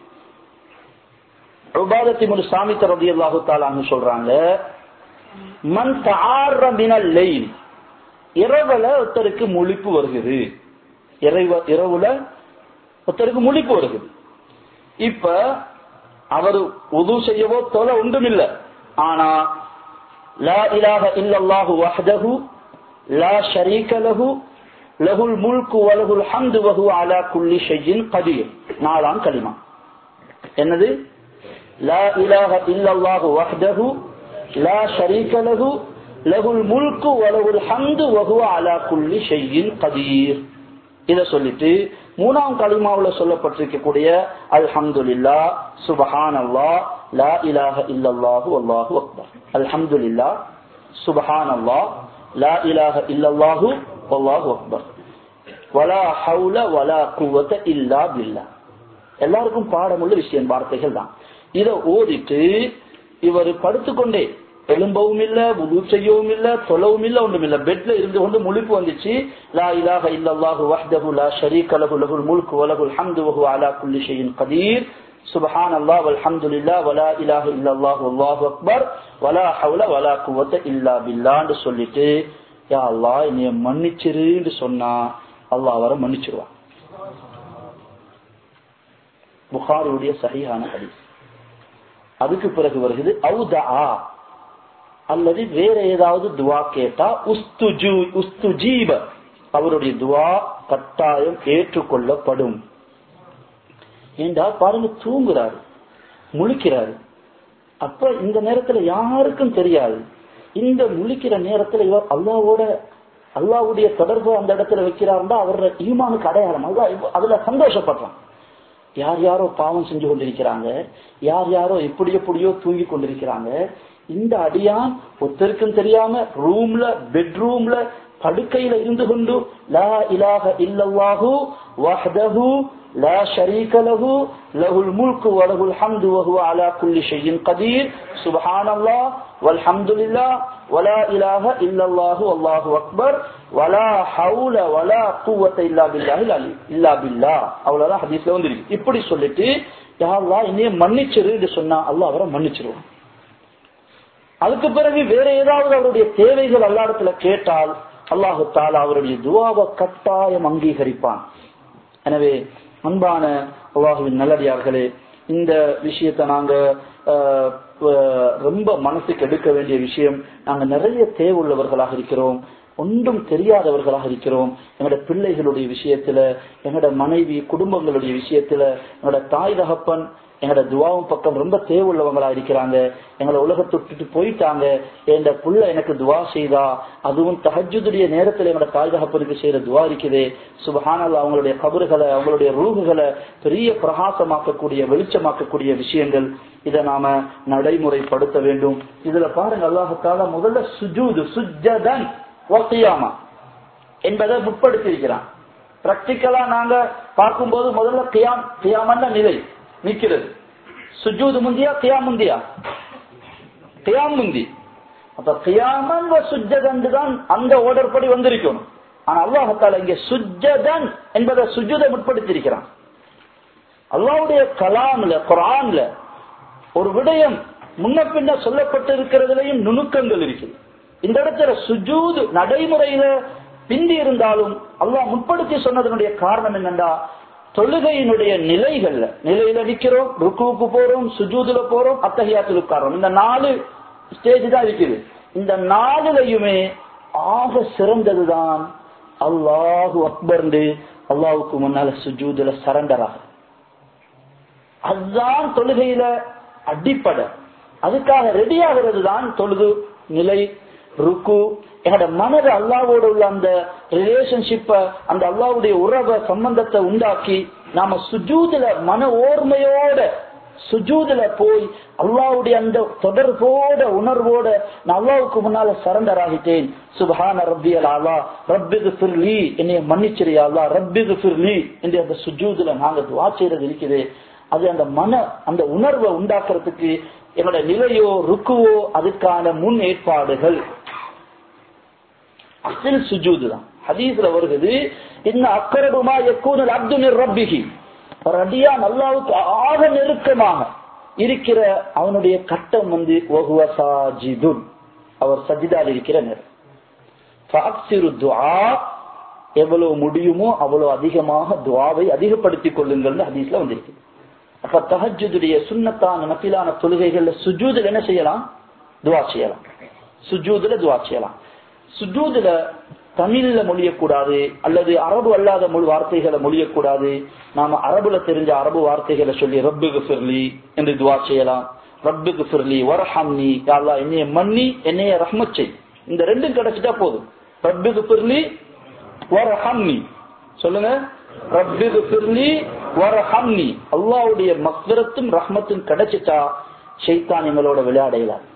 Speaker 1: உபாதத்தி முன் சாமித் ரலியல்லாஹு தஆலா அன்ஹு சொல்றாங்க, மன் தஆர்ர மினல் லைல், இரவுல ஒருத்தருக்கு முழிப்பு வருகிறது, இரவுல ஒருத்தருக்கு முழிப்பு வருகிறது. இப்ப அவர் உது செய்யவோ தொலை ஒன்றும் இல்லை, ஆனா லா இலாஹ இல்லல்லாஹு வஹ்தஹு லா ஷரீக லஹு லஹுல் முல்கு வ லஹுல் ஹம்து வ ஹுவ அலா குல்லி ஷைஇன் கதீர், நாலாம் கலிமா. என்னது? லா இலாஹ இல்லல்லாஹு வஹ்தஹு லா ஷரீக லஹு லஹுல் முல்கு வ லஹுல் ஹம்து வ ஹுவ அலா குல்லி ஷைஇன் கதீர். இத சொல்லிட்டு மூணாம் கலிமாவுல சொல்லப்பட்டிருக்கக்கூடிய அல்ஹம்துலில்லாஹ் சுப்ஹானல்லாஹ் லா இலாஹ இல்லல்லாஹு வல்லாஹு அக்பர், அல்ஹம்துலில்லாஹ் சுப்ஹானல்லாஹ் லா இலாஹ இல்லல்லாஹு வல்லாஹு அக்பர் வலா ஹவுல வலா குவத இல்லா பில்லாஹ். எல்லாருக்கும் பாடமுள்ள விஷயம், வார்த்தைகள் தான். இத ஓதிட்டு இவர் படுத்துக்கொண்டே எழும்பவும் இல்ல, வுது செய்யவும் இல்ல, தொழவும் இல்ல, ஒன்றும் இல்ல, பெட்ல இருந்து கொண்டு முழிப்பு வந்துச்சு. லா இலாஹ இல்லல்லாஹு வஹ்தஹு லா ஷரீக லஹு லஹுல் முல்கு வ லஹுல் ஹம்து வ ஹுவ அலா குல்லி ஷைஇன் கதீர் சுப்ஹானல்லாஹ் வல்ஹம்துலில்லாஹ் வலா இலாஹ இல்லல்லாஹு வல்லாஹு அக்பர் வலா ஹவுல வலா குவத இல்லா பில்லாஹ் என்று சொல்லிட்டு, யா அல்லாஹ் என்னைய மன்னிச்சிருன்னு சொன்னா அல்லாஹ் அவரை மன்னிச்சிருவான். புகாரியுடைய சஹீஹான ஹதீஸ். அதுக்கு பிறகு வருகிறது அவுதா, அல்லது வேற ஏதாவது துவா கேட்டா உஸ்துஜு உஸ்துஜீப, அவருடைய துவா கட்டாயம் ஏற்றுக்கொள்ளப்படும். ஏண்டா பாருங்க, தூங்குறாரு, முழிக்கிறாரு. அப்ப இந்த நேரத்துல யாருக்கும் தெரியாது, இந்த முழிக்கிற நேரத்துல இவர் அல்லாவோட அல்லாவுடைய தொடர்பு அந்த இடத்துல வைக்கிறாருந்தா அவரோட ஈமானுக்கு அடையாளம். அல்லா அதுல சந்தோஷப்படுறான். யார் யாரோ பாவம் செஞ்சு கொண்டிருக்கிறாங்க, யார் யாரோ எப்படி எப்படியோ தூங்கி கொண்டிருக்கிறாங்க. இந்த அடியான் ஒருத்தருக்கும் தெரியாம ரூம்ல பெட்ரூம்ல படுக்கையில இருந்து கொண்டு லா இலாஹ இல்லல்லாஹு வஹ்தஹு லா ஷரீக லஹு லஹுல் முல்கு வ லஹுல் ஹம்து வ ஹுவ அலா குல்லி ஷைஇன் கதீர் சுப்ஹானல்லாஹ் வல்ஹம்துலில்லாஹ் வலா இலாஹ இல்லல்லாஹு அல்லாஹு அக்பர் வலா ஹவுல வலா குவத இல்லா பில்லாஹில் அலி இல்லா பில்லாஹ். அவ்வளவுதான் ஹதீஸ்ல வந்திருக்கு. இப்படி சொல்லிட்டு யா அல்லாஹ் என்னைய மன்னிச்சிருன்னு சொன்னா அல்லாஹ் அவரை மன்னிச்சிருவான். அதுக்கு பிறகு வேற ஏதாவது அவருடைய தேவைகள் அல்லாஹ்விடத்துல கேட்டால் அல்லாஹு தஆலா அவருடைய துஆவை கட்டாயம் அங்கீகரிப்பான். எனவே அன்பான அல்லாஹ்வின் நல்லடியார்களே, இந்த விஷயத்தை நாங்க ரொம்ப மனசுக்கு எடுக்க வேண்டிய விஷயம். நாங்க நிறைய தேவையுள்ளவர்களாக இருக்கிறோம், ஒன்றும் தெரியாதவர்களாக இருக்கிறோம். எங்களோட பிள்ளைகளுடைய விஷயத்துல, எங்களோட மனைவி குடும்பங்களுடைய விஷயத்துல, எங்களோட தாய் தகப்பன் எங்களோட துவாவும் பக்கம் ரொம்ப தேவையுள்ளவங்களா இருக்கிறாங்க. எங்களை உலகத்தை விட்டுட்டு போயிட்டாங்க, என் புள்ள எனக்கு துவா செய்தா, அதுவும் தஹஜ்ஜுடைய நேரத்தில் எங்களோட தாய் தகப்பனுக்கு செய்யற துவா இருக்குது. சுப்ஹானல்லாஹ், அவங்களுடைய கபறுகளை அவங்களுடைய ரூஹுகளை பெரிய பிரகாசமாக்கக்கூடிய வெளிச்சமாக்கக்கூடிய விஷயங்கள். இதை நாம நடைமுறைப்படுத்த வேண்டும். இதுல பாருங்க, அல்லாஹ் தஆலா முதல்ல சுஜூது சுஜ்ஜதன் வ கியாமா என்பதை முற்படுத்தி இருக்கிறான். பிராக்டிக்கலா நாங்க பார்க்கும்போது முதல்ல கியாம் கியாமன்னா நிலை நிக்கிறது. சுஜூது முந்தியா கியாம் முந்தியா? கியாம் முந்தி. அப்ப கியாமன் சுஜ்ஜதன் தான் அந்த ஆர்டர் படி வந்திருக்கணும். ஆனா அல்லாஹ் தஆலா இங்க சுஜ்ஜதன் என்பதை சுஜூதை முற்படுத்தி இருக்கிறான். அல்லாஹ்வுடைய கலாம்ல குர்ஆன்ல ஒரு விடயம் முன்ன பின்ன சொல்லப்பட்டிருக்கிறதுலயும் நுணுக்கங்கள் இருக்குது. இந்த இடத்துல சுஜூது நடைமுறையில பிந்தி இருந்தாலும் அல்லாஹ் முற்படுத்தி சொன்னதனுடைய காரணம் என்னன்னா, தொழுகையினுடைய நிலைகள்ல நிலையில நிக்கிறோம், ருக்குவுக்கு போறோம், சுஜூதுல போறோம், அத்தஹியாத்துல உட்காரோம். இந்த நாலு ஸ்டேஜ் தான் இருக்குது. இந்த நாலுலையுமே ஆக சிறந்ததுதான் அல்லாஹு அக்பர், அல்லாஹுக்கு முன்னால சுஜூதுல சரண்டர் ஆக. அதுதான் தொழுகையில அடிப்படை. அதுக்காக ரெடி ஆகிறது தான் தொழுது நிலை, ருக்கு. என்னோட மனதை அல்லாஹ்வோட உள்ள அந்த ரிலேஷன்ஷிப்ப, அந்த அல்லாஹ்வுடைய உறவை சம்பந்தத்தை உண்டாக்கி நாம சுஜூதுல மன ஓர்மையோட சுஜூதுல போய் அல்லாஹ்வுடைய அந்த தொடர்போட உணர்வோட நான் அல்லாஹ்வுக்கு முன்னால சரண்டர் ஆகிட்டேன். சுப்ஹான ரப்பியல் அலா ரப்பிக்ஃபிர்லி, என்னைய மன்னிச்சிரியா அல்லாஹ் ரப்பிக்ஃபிர்லி என்று அந்த சுஜூதுல நாங்க துஆ செய்யறது இருக்குது. அது அந்த மன அந்த உணர்வை உண்டாக்குறதுக்கு என்னோட நிலையோ ருக்குவோ அதுக்கான முன் ஏற்பாடுகள். அசல் சுஜூது தான். ஹதீஸ்ல வருகிறது, இன்ன அக்ரபுமா யகூனுல் அப்து மிர் ரப்பிஹி, ஒரு அடியான் அல்லாஹ்வுக்கு ஆக நெருக்கமாக இருக்கிற அவனுடைய கட்டம் வந்து வஹுவ சாஜிதுன், அவர் சஜிதால் இருக்கிற நேரம். ஃபஅக்ஸிரு துஆ, எவ்வளவு முடியுமோ அவ்வளவு அதிகமாக துஆவை அதிகப்படுத்திக் கொள்ளுங்கள் ஹதீஸ்ல வந்திருக்கு. அப்ப தஹஜ்ஜுடைய சுன்னத்தான நஃபிலான தொழுகைகள்ல சுஜூதுல என்ன செய்யலாம்? துஆ செய்யலாம். சுஜூதுல துஆ செய்யலாம். சுஜூதுல தமிழ்ல மொழியக்கூடாது, அல்லது அரபு அல்லாத மொழி வார்த்தைகளை மொழியக்கூடாது. நாம அரபுல தெரிஞ்ச அரபு வார்த்தைகளை சொல்லி ரப்பிக்ஃபிர்லி என்று துஆ செய்யலாம். ரப்பிக்ஃபிர்லி வர்ஹம்னி, யா அல்லாஹ் என்னைய மன்னி, என்னைய ரஹ்மத் செய். இந்த ரெண்டும் கிடைச்சிட்டா போதும். ரப்பிக்ஃபிர்லி வர்ஹம்னி சொல்லுங்க. ரப்பிக்ஃபிர்லி வர்ஹம்னி, அல்லாஹ்வுடைய மக்ஃபிரத்தும் ரஹ்மத்தும் கிடைச்சிட்டா ஷைத்தான் எங்களோட விளையாட இயலாது,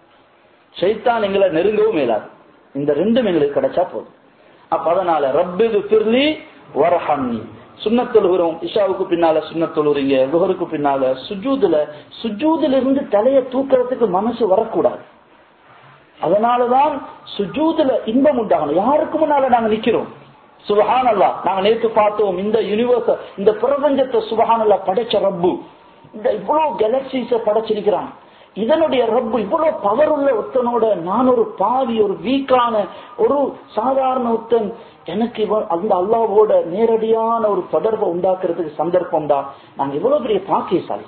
Speaker 1: ஷைத்தான் எங்களை நெருங்கவும் இயலாது. இந்த ரெண்டும் எங்களுக்கு கிடைச்சா போதும். அப்ப அதனால ரப்பிக்ஃபிர்லி வர்ஹம்னி. சுன்னத்தொழுகிறோம், இஷாவுக்கு பின்னால சுன்னத்தொழுறீங்க, லுஹருக்கு பின்னால சுஜூதுல சுஜூதுல இருந்து தலையை தூக்கிறதுக்கு மனசு வரக்கூடாது. அதனாலதான் சுஜூதுல இன்பம் உண்டாகணும். யாருக்கு முன்னால நாங்க நிக்கிறோம்? சுப்ஹானல்லாஹ். நாங்க நேற்று பார்த்தோம், இந்த யூனிவர்ஸ் இந்த பிரபஞ்சத்தை சுப்ஹானல்லாஹ் படைச்ச ரப்பு, இந்த இவ்வளவு கேலக்சிஸ படைச்சிருக்கிறான். இதனுடைய ரப்பு இவ்வளவு பவர் உள்ள ஒத்தனோட நான் ஒரு பாவி, ஒரு வீக்கான ஒரு சாதாரண ஒத்தன், எனக்கு அந்த அல்லாஹ்வோட நேரடியான ஒரு தொடர்பை உண்டாக்குறதுக்கு சந்தர்ப்பம் தான். நாங்க இவ்வளவு பெரிய பாக்கியசாலி.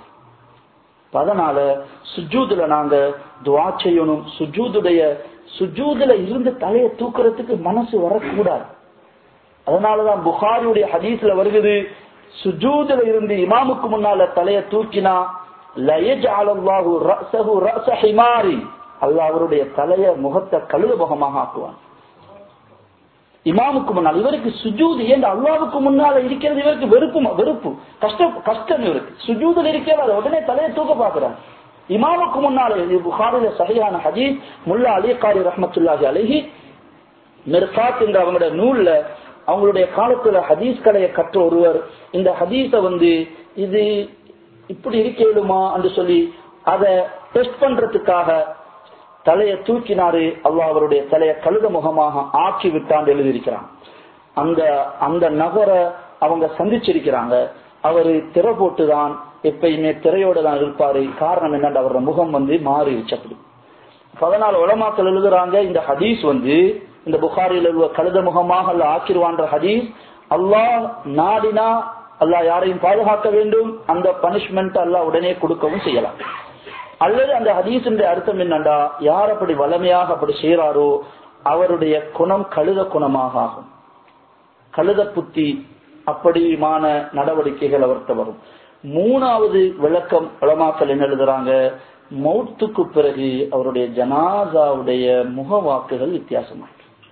Speaker 1: அதனால சுஜூதுல நாங்க துஆ செய்யணும். சுஜூதுடைய சுஜூதுல இருந்து தலையை தூக்குறதுக்கு மனசு வரக்கூடாது. அதனாலதான் புகாரியுடைய ஹதீஸ்ல வருகிறது, சுஜூதுல இருந்து இமாமுக்கு முன்னால தலையை தூக்கினா லயஜஅலல்லாஹு ரஅஸஹு ரஅஸ ஹிமாரி, அல்லாஹ் அவருடைய தலைய முகத்தை கழுத முகமாக ஆக்குவான். இமாமுக்கு முன்னால் இவருக்கு சுஜூது ஏன் அல்லாவுக்கு முன்னால இருக்கிறது இவருக்கு வெறுப்பு வெறுப்பு கஷ்டம் கஷ்டம் இவருக்கு சுஜூதில் இருக்கிறது உடனே தலையை தூக்க பார்க்கிறார். இமாமுக்கு முன்னால புகாரில சஹீஹான ஹதீஸ் முல்லா அலி காரி ரஹ்மத்துல்லாஹி அலைஹி மிர்காத் என்ற அவங்களுடைய நூல்ல அவங்களுடைய காலத்துல ஹதீஸ் கலையை கற்ற ஒருவர் இந்த ஹதீஸ வந்து இது இப்படி இருக்கேடுமா என்று சொல்லி அதை டெஸ்ட் பண்றதுக்காக தலையை தூக்கினாரு. அல்லாஹ் அவருடைய தலையை கழுத முகமாக ஆக்கி விட்டான் எழுதியிருக்கிறான். அந்த அந்த நபரை அவங்க சந்திச்சிருக்கிறாங்க. அவரு திரை போட்டுதான் எப்பயுமே திரையோட தான் இருப்பாரு. காரணம் என்னன்னா அவரோட முகம் வந்து மாறிடுச்சு. அப்படி பதினாலு உலமாக்கள் எழுதுறாங்க இந்த ஹதீஸ் வந்து இந்த புகாரில் உள்ள கழுத முகமாக அல்ல ஆக்கிடுவான்ற ஹதீஸ் அல்லாஹ் நாடினா அல்லாஹ் யாரையும் பாதுகாக்க வேண்டும் அந்த பனிஷ்மெண்ட் அல்லாஹ் உடனே கொடுக்கவும் செய்யலாம். அல்லது அந்த ஹதீஸின் அர்த்தம் என்னண்டா யார் அப்படி வலிமையாக அப்படி செய்யறாரோ அவருடைய குணம் கழுத குணமாக ஆகும். கழுத புத்தி அப்படிமான நடவடிக்கைகள் அவர்கிட்ட வரும். மூணாவது விளக்கம் உலமாக்கள் என்ன எழுதுறாங்க, மௌத்துக்கு பிறகு அவருடைய ஜனாசாவுடைய முகவாக்குகள் வித்தியாசமா.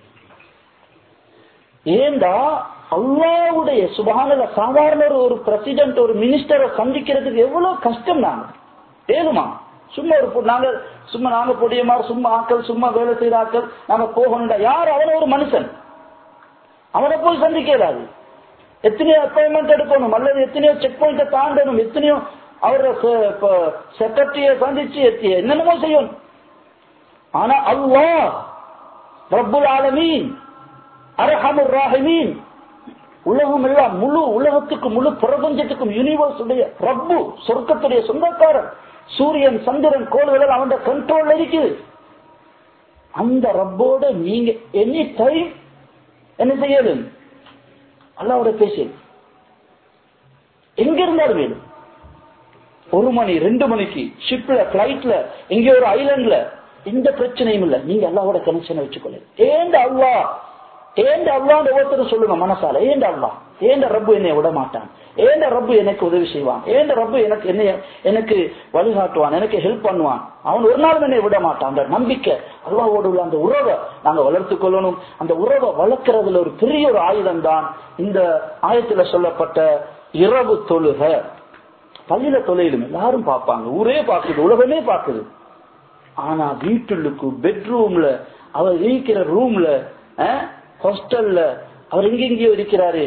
Speaker 1: ஏண்டா அல்லாஹ்வுடைய சுப்ஹானல்லாஹ் சாதாரண ஒரு பிரசிடென்ட் ஒரு மினிஸ்டரை சந்திக்கிறதுக்கு எவ்வளவு கஷ்டம். நாங்க ஏழுமா சும்மா ஒரு நாங்க சும்மா நாங்க பொடியமார் சும்மா ஆக்கள் சும்மா வேலை செய்யற ஆக்கள் நாங்க போகணும்டா யார் அவன ஒரு மனுஷன் அவனை போய் சந்திக்கிறாரு. எத்தனையோ அப்பாயின்மெண்ட் எடுக்கணும் அல்லது எத்தனையோ செக் பாயிண்ட தாண்டணும் எத்தனையோ அவர செக்ரட்டரிய சந்திச்சு எத்திய என்னென்னமோ செய்யணும். ஆனா அல்லாஹ் ரப்புல் ஆலமீன் அர்ஹமுர் ராஹிமீன் உலகம் எல்லாம் முழு உலகத்துக்கு முழு பிரபஞ்சத்துக்கும் யூனிவர்ஸ் உடைய ரப்பு சொர்க்கத்துடைய சொந்தக்காரன் சூரியன் சந்திரன் கோள்கள் அவன் கண்ட்ரோல் இருக்குது. அந்த ரப்போட நீங்க எனி டைம் என்ன செய்யணும் அல்லாஹ்வோட பேச எங்க இருந்தாலும் வேணும். ஒரு மணி ரெண்டு மணிக்கு ஷிப்ல பிளைட்ல எங்க ஒரு ஐலண்ட்ல எந்த பிரச்சனையும் இல்ல. நீங்க அல்லாஹ்வோட கனெக்ஷனை வச்சுக்கொள்ள ஏண்ட அல்லாஹ் ஏண்ட அல்லாஹ் ஒவ்வொருத்தரும் சொல்லுங்க மனசால ஏண்ட அல்லாஹ் ஏண்ட ரப்பு என்னை விட மாட்டான் ஏண்ட ரப்பு எனக்கு உதவி செய்வான் ஏண்ட ரப்பு எனக்கு என்ன எனக்கு வழிகாட்டுவான் எனக்கு ஹெல்ப் பண்ணுவான் அவன் ஒரு நாள் என்னை விட மாட்டான். அந்த நம்பிக்கை அல்லாஹ்வோடு உள்ள அந்த உறவை நாங்க வளர்த்து கொள்ளணும். அந்த உறவை வளர்க்கறதுல ஒரு பெரிய ஒரு ஆயுதம் தான் இந்த ஆயத்துல சொல்லப்பட்ட இரவு தொழுக. பள்ளியில தொழிலும் எல்லாரும் பார்ப்பாங்க ஊரே பார்க்குது உலகமே பார்க்குது. ஆனா வீட்டுக்கு பெட்ரூம்ல அவர் இருக்கிற ரூம்ல ஹாஸ்டல்ல அவர் எங்கெங்கயோ இருக்கிறாரு.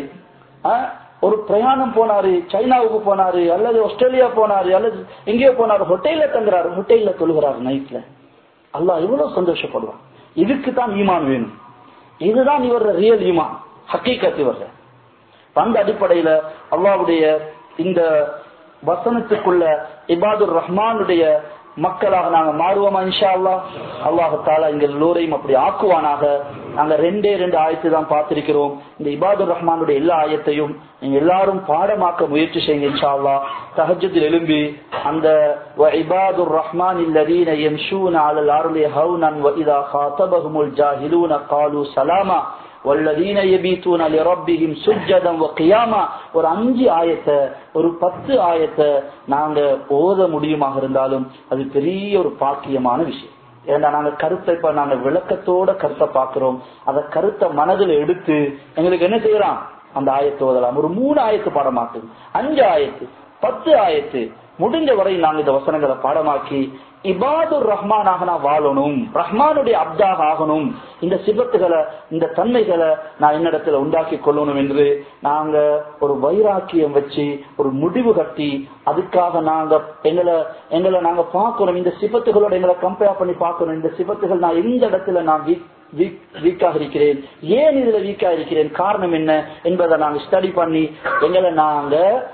Speaker 1: ஒரு பிரயாணம் போனாரு சைனாவுக்கு போனாரு அல்லது ஆஸ்திரேலியா போனாரு அல்லது எங்கேயோ போனாரு ஹோட்டல்ல தங்குறாரு ஹோட்டல்ல தொழுகிறாரு நைட்ல. அல்லாஹ் எவ்வளவு சந்தோஷப்படுவான். இதுக்கு தான் ஈமான் வேணும். இதுதான் இவர ரியல் ஈமான் ஹக்கீகத் இவர. அந்த அடிப்படையில அல்லாஹ்வுடைய இந்த வசனத்துக்குள்ள இபாதுர் ரஹ்மானுடைய மக்களாக நாங்க மாறுவோமா இன்ஷா அல்லாஹ். அல்லாஹ் தஆலா எங்கள் எல்லோரையும் அப்படி ஆக்குவானாக. நாங்க ரெண்டே ரெண்டு ஆயத்தை தான் பார்த்திருக்கிறோம். இந்த இபாதுர் ரஹ்மானுடைய எல்லா ஆயத்தையும் நீங்க எல்லாரும் பாடமாக்க முயற்சி செய்யுங்க இன்ஷா அல்லாஹ். தஹஜ்ஜுதில் எழும்பி அந்த வஇபாதுர் ரஹ்மானில் லதீன யம்ஷூன அலல் அர்லி ஹௌனன் வஇதா காதபஹுமுல் ஜாஹிலூன காலூ சலாமா வல்லதீன யபீதுன லிரப்பிஹிம் சுஜ்ஜதன் வகியாமா. ஒரு அஞ்சு ஆயத்தை ஒரு பத்து ஆயத்தை நாங்க ஓத முடியுமாக இருந்தாலும் அது பெரிய ஒரு பாக்கியமான விஷயம். ஏன்னா நாங்க கருத்தை இப்ப நாங்க விளக்கத்தோட கருத்தை பாக்குறோம். அத கருத்தை மனதில் எடுத்து எங்களுக்கு என்ன செய்யலாம் அந்த ஆயத்தை ஓதலாம். ஒரு மூணு ஆயத்து பாடமாக்கு அஞ்சு ஆயத்து பத்து ஆயத்து முடிஞ்ச வரை நாங்க இந்த வசனங்களை பாடமாக்கி இபாதுர் ரஹ்மானாக நான் வாழணும் ரஹ்மானுடைய அப்தாக ஆகணும். இந்த சிபத்துகளை இந்த தன்மைகளை நான் என்னிடத்துல உண்டாக்கி கொள்ளணும் என்று நாங்க ஒரு வைராக்கியம் வச்சு ஒரு முடிவு கட்டி அதுக்காக நாங்க எங்களை எங்களை நாங்க பார்க்கணும். இந்த சிபத்துகளோட எங்களை கம்பேர் பண்ணி பார்க்கணும். இந்த சிபத்துகள் நான் எந்த இடத்துல நான் வீக்காக இருக்கிறேன் ஏன் இதுல வீக்கா இருக்கிறேன் காரணம் என்ன என்பதை நாங்க ஸ்டடி பண்ணி எங்களை நாங்க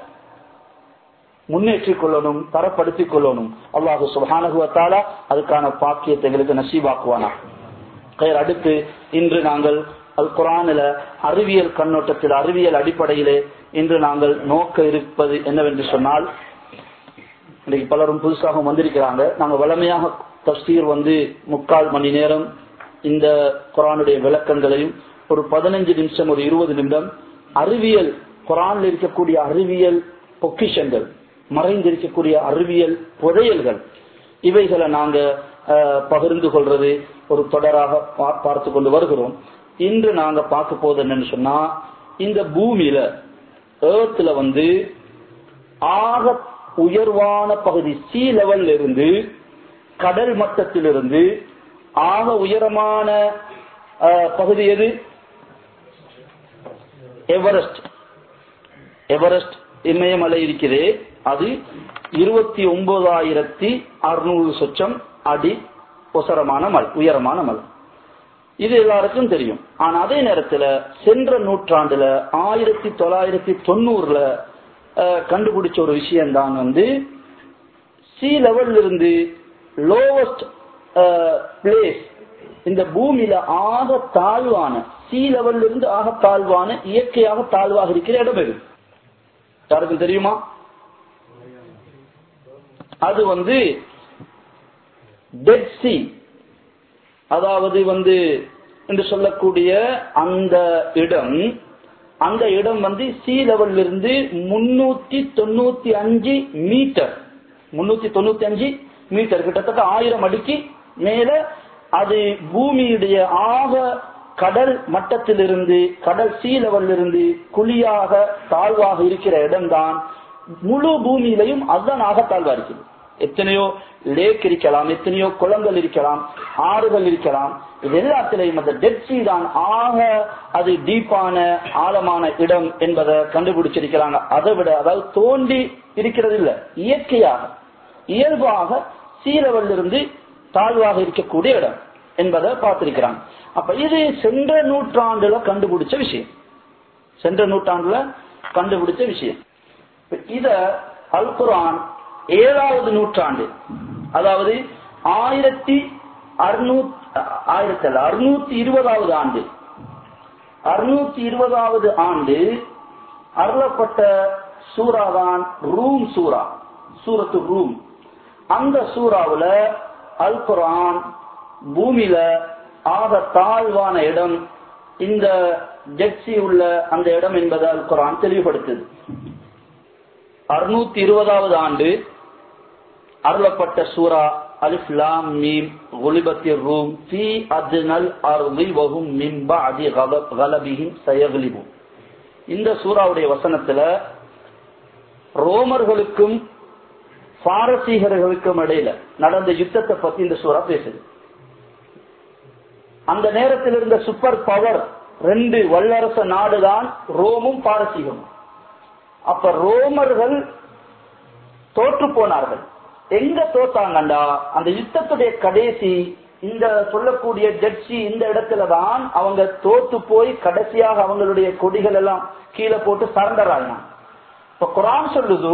Speaker 1: முன்னேற்றிக் கொள்ளணும் தரப்படுத்திக் கொள்ளணும். அல்லாஹு சுப்ஹானஹு வ தஆலா அதுக்கான பாக்கியத்தை எங்களுக்கு நசீபாக்குவானா. அடுத்து இன்று நாங்கள் அல் குர்ஆனில அறிவியல் கண்ணோட்டத்தில் அறிவியல் அடிப்படையிலே இன்று நாங்கள் நோக்க இருப்பது என்னவென்று சொன்னால் இன்னைக்கு பலரும் புதுசாக வந்திருக்கிறாங்க. நாங்கள் வளமையாக தஃப்சீர் வந்து முக்கால் மணி நேரம் இந்த குர்ஆனுடைய விளக்கங்களையும் ஒரு பதினஞ்சு நிமிஷம் ஒரு இருபது நிமிடம் அறிவியல் குர்ஆனில் இருக்கக்கூடிய அறிவியல் பொக்கிஷங்கள் மறைந்திருக்கக்கூடிய அறிவியல் புதையல்கள் இவைகளை நாங்க பகிர்ந்து கொள்றது ஒரு தொடராக பார்த்து கொண்டு வருகிறோம். இன்று நாங்க பார்க்க போது என்னன்னு சொன்னா, இந்த பூமியில ஏர்த்ல வந்து ஆக உயர்வான பகுதி சி லெவல்ல இருந்து, கடல் மட்டத்திலிருந்து ஆக உயரமான பகுதி எது? எவரெஸ்ட். எவரெஸ்ட் இமயமலை இருக்கிறது. அது இருபத்தி ஒன்பதாயிரத்தி அறுநூறு சொச்சம் அடி உசரமான மலை, உயரமான மலை. இது எல்லாருக்கும் தெரியும். ஆனா அதே நேரத்தில் சென்ற நூற்றாண்டுல ஆயிரத்தி தொள்ளாயிரத்தி தொண்ணூறுல கண்டுபிடிச்ச ஒரு விஷயம் தான் வந்து, சி லெவல்ல இருந்து லோவஸ்ட் பிளேஸ், இந்த பூமியில ஆக தாழ்வான, சி லெவல்ல இருந்து ஆக தாழ்வான, இயற்கையாக தாழ்வாக இருக்கிற இடம் எது? யாருக்கும் தெரியுமா? அது வந்து டெட் சி, அதாவது வந்து என்று சொல்லக்கூடிய அந்த இடம். அந்த இடம் வந்து சி லெவல்ல இருந்து முன்னூத்தி தொண்ணூத்தி அஞ்சு மீட்டர், முன்னூத்தி தொண்ணூத்தி அஞ்சு மீட்டர், கிட்டத்தட்ட ஆயிரம் அடிக்கு மேல. அது பூமியுடைய ஆக கடல் மட்டத்திலிருந்து, கடல் சி லெவல்ல இருந்து குழியாக தாழ்வாக இருக்கிற இடம்தான். முழு பூமியிலையும் அதுதான் ஆக தாழ்வா இருக்குது. எத்தனையோ லேக் இருக்கலாம், எத்தனையோ குளங்கள் இருக்கலாம், ஆறுகள் இருக்கலாம். இது எல்லாத்திலையும் அந்த டெட் சி தான் ஆக அது டீப்பான ஆழமான இடம் என்பதை கண்டுபிடிச்சிருக்கிறாங்க. அதை விட, அதாவது தோண்டி இருக்கிறது இல்ல, இயற்கையாக இயல்பாக சி லெவல்ல இருந்து தாழ்வாக இருக்கக்கூடிய இடம் என்பதை பார்த்திருக்கிறாங்க. அப்ப இது சென்ற நூற்றாண்டுல கண்டுபிடிச்ச விஷயம், சென்ற நூற்றாண்டுல கண்டுபிடிச்ச விஷயம். இத அல் குர்ஆன் ஏழாவது நூற்றாண்டு, அதாவது ஆயிரத்தி அறுநூத்தி ஆயிரத்தி அறுநூத்தி இருபதாவது ஆண்டு அறுநூத்தி இருபதாவது ஆண்டு அருளப்பட்ட சூறாதான் ரூம் சூரா, சூரத்து ரூம். அந்த சூறாவுல அல் குர்ஆன் பூமியில ஆக தாழ்வான இடம் இந்த ஜெட்சி உள்ள அந்த இடம் என்பதை அல் குர்ஆன் தெளிவுபடுத்துது. அறுநூத்தி இருபதாவது ஆண்டு அருளப்பட்ட சூரா அலிஃப் லாம் மீம் குலிபத்திர் ரூம் ஃபீ அத்னல் அர்தி வஹும் மின் பஅதி கலபிஹிம் சயக்லிபூன். இந்த சூராவுடைய வசனத்துல ரோமர்களுக்கும் பாரசீகர்களுக்கும் இடையில நடந்த யுத்தத்தை பத்தி இந்த சூரா பேசுது. அந்த நேரத்தில் இருந்த சூப்பர் பவர் ரெண்டு வல்லரச நாடுதான் ரோமும் பாரசீகமும். அப்ப ரோமர்கள் தோற்று போனார்கள். எங்க தோத்தாங்கண்டா, அந்த யுத்தத்துடைய கடைசி இந்த சொல்லக்கூடிய ஜட்சி இந்த இடத்துலதான் அவங்க தோத்து போய் கடைசியாக அவங்களுடைய கொடிகள் எல்லாம் கீழே போட்டு சரண்டர் ஆகினாங்க. இப்ப குர்ஆன் சொல்லுது,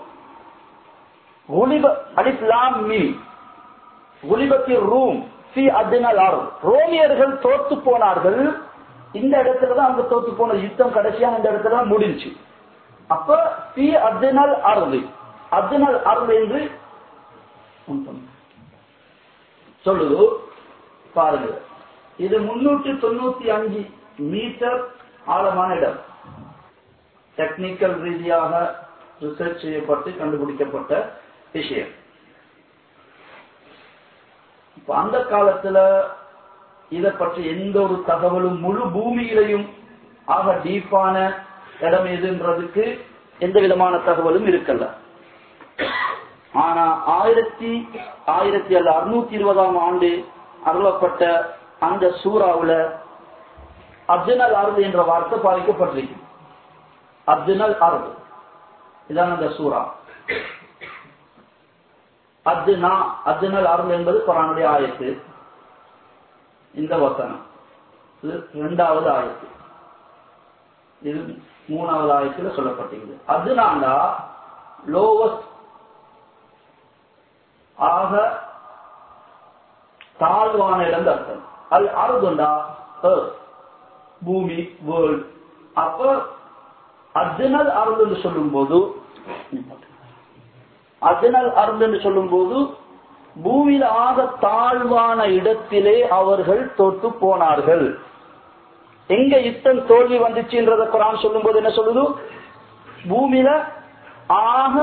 Speaker 1: ரோமியர்கள் தோத்து போனார்கள். இந்த இடத்துலதான் அவங்க தோத்து போன யுத்தம் கடைசியா இந்த இடத்துல முடிஞ்சு. அப்ப பி அர்தினல் அர்தி, அர்தினல் அர்தி என்று சொல்லுது. பாருங்க, இது முன்னூற்றி தொண்ணூத்தி அஞ்சு மீட்டர் ஆழமான இடம். டெக்னிக்கல் ரீதியாக ரிசர்ச் செய்யப்பட்டு கண்டுபிடிக்கப்பட்ட விஷயம். இப்ப அந்த காலத்துல இதை பற்றி எந்த ஒரு தகவலும் முழு பூமியிலையும் ஆக டீப்பான இடம் எதுன்றதுக்கு எந்த விதமான தகவலும் இருக்கல. ஆனா ஆயிரத்தி ஆயிரத்தி அல்ல அறுநூத்தி இருபதாம் ஆண்டு அருளப்பட்ட அந்த சூறாவுல அர்ஜுனல் அருள் என்ற வார்த்தை பாதிக்கப்பட்டிருக்கு. அர்ஜுனல் அருள் இதான் அந்த சூறா. அர்ஜுனா அர்ஜுனல் அருள் என்பது குர்ஆனுடைய ஆயத்து. இந்த வசனம் இது இரண்டாவது ஆயத்து, இது மூணாவது ஆயத்துல சொல்லப்பட்டிருக்குது. அர்ஜுனாண்டா லோவஸ்ட், ஆக தாழ்வான இடம் அர்த்தம். அது அருதுண்டா பூமி, வேர்ல்ட். அப்ப அர்ஜுனல் அருள் என்று சொல்லும் போது, அர்ஜுனல் அருள் என்று சொல்லும் போது பூமியில் ஆக தாழ்வான இடத்திலே அவர்கள் தோற்று போனார்கள். எங்க யுத்தம் தோல்வி வந்துச்சுன்றத குர்ஆன் சொல்லும் போது என்ன சொல்லுது? பூமியில ஆக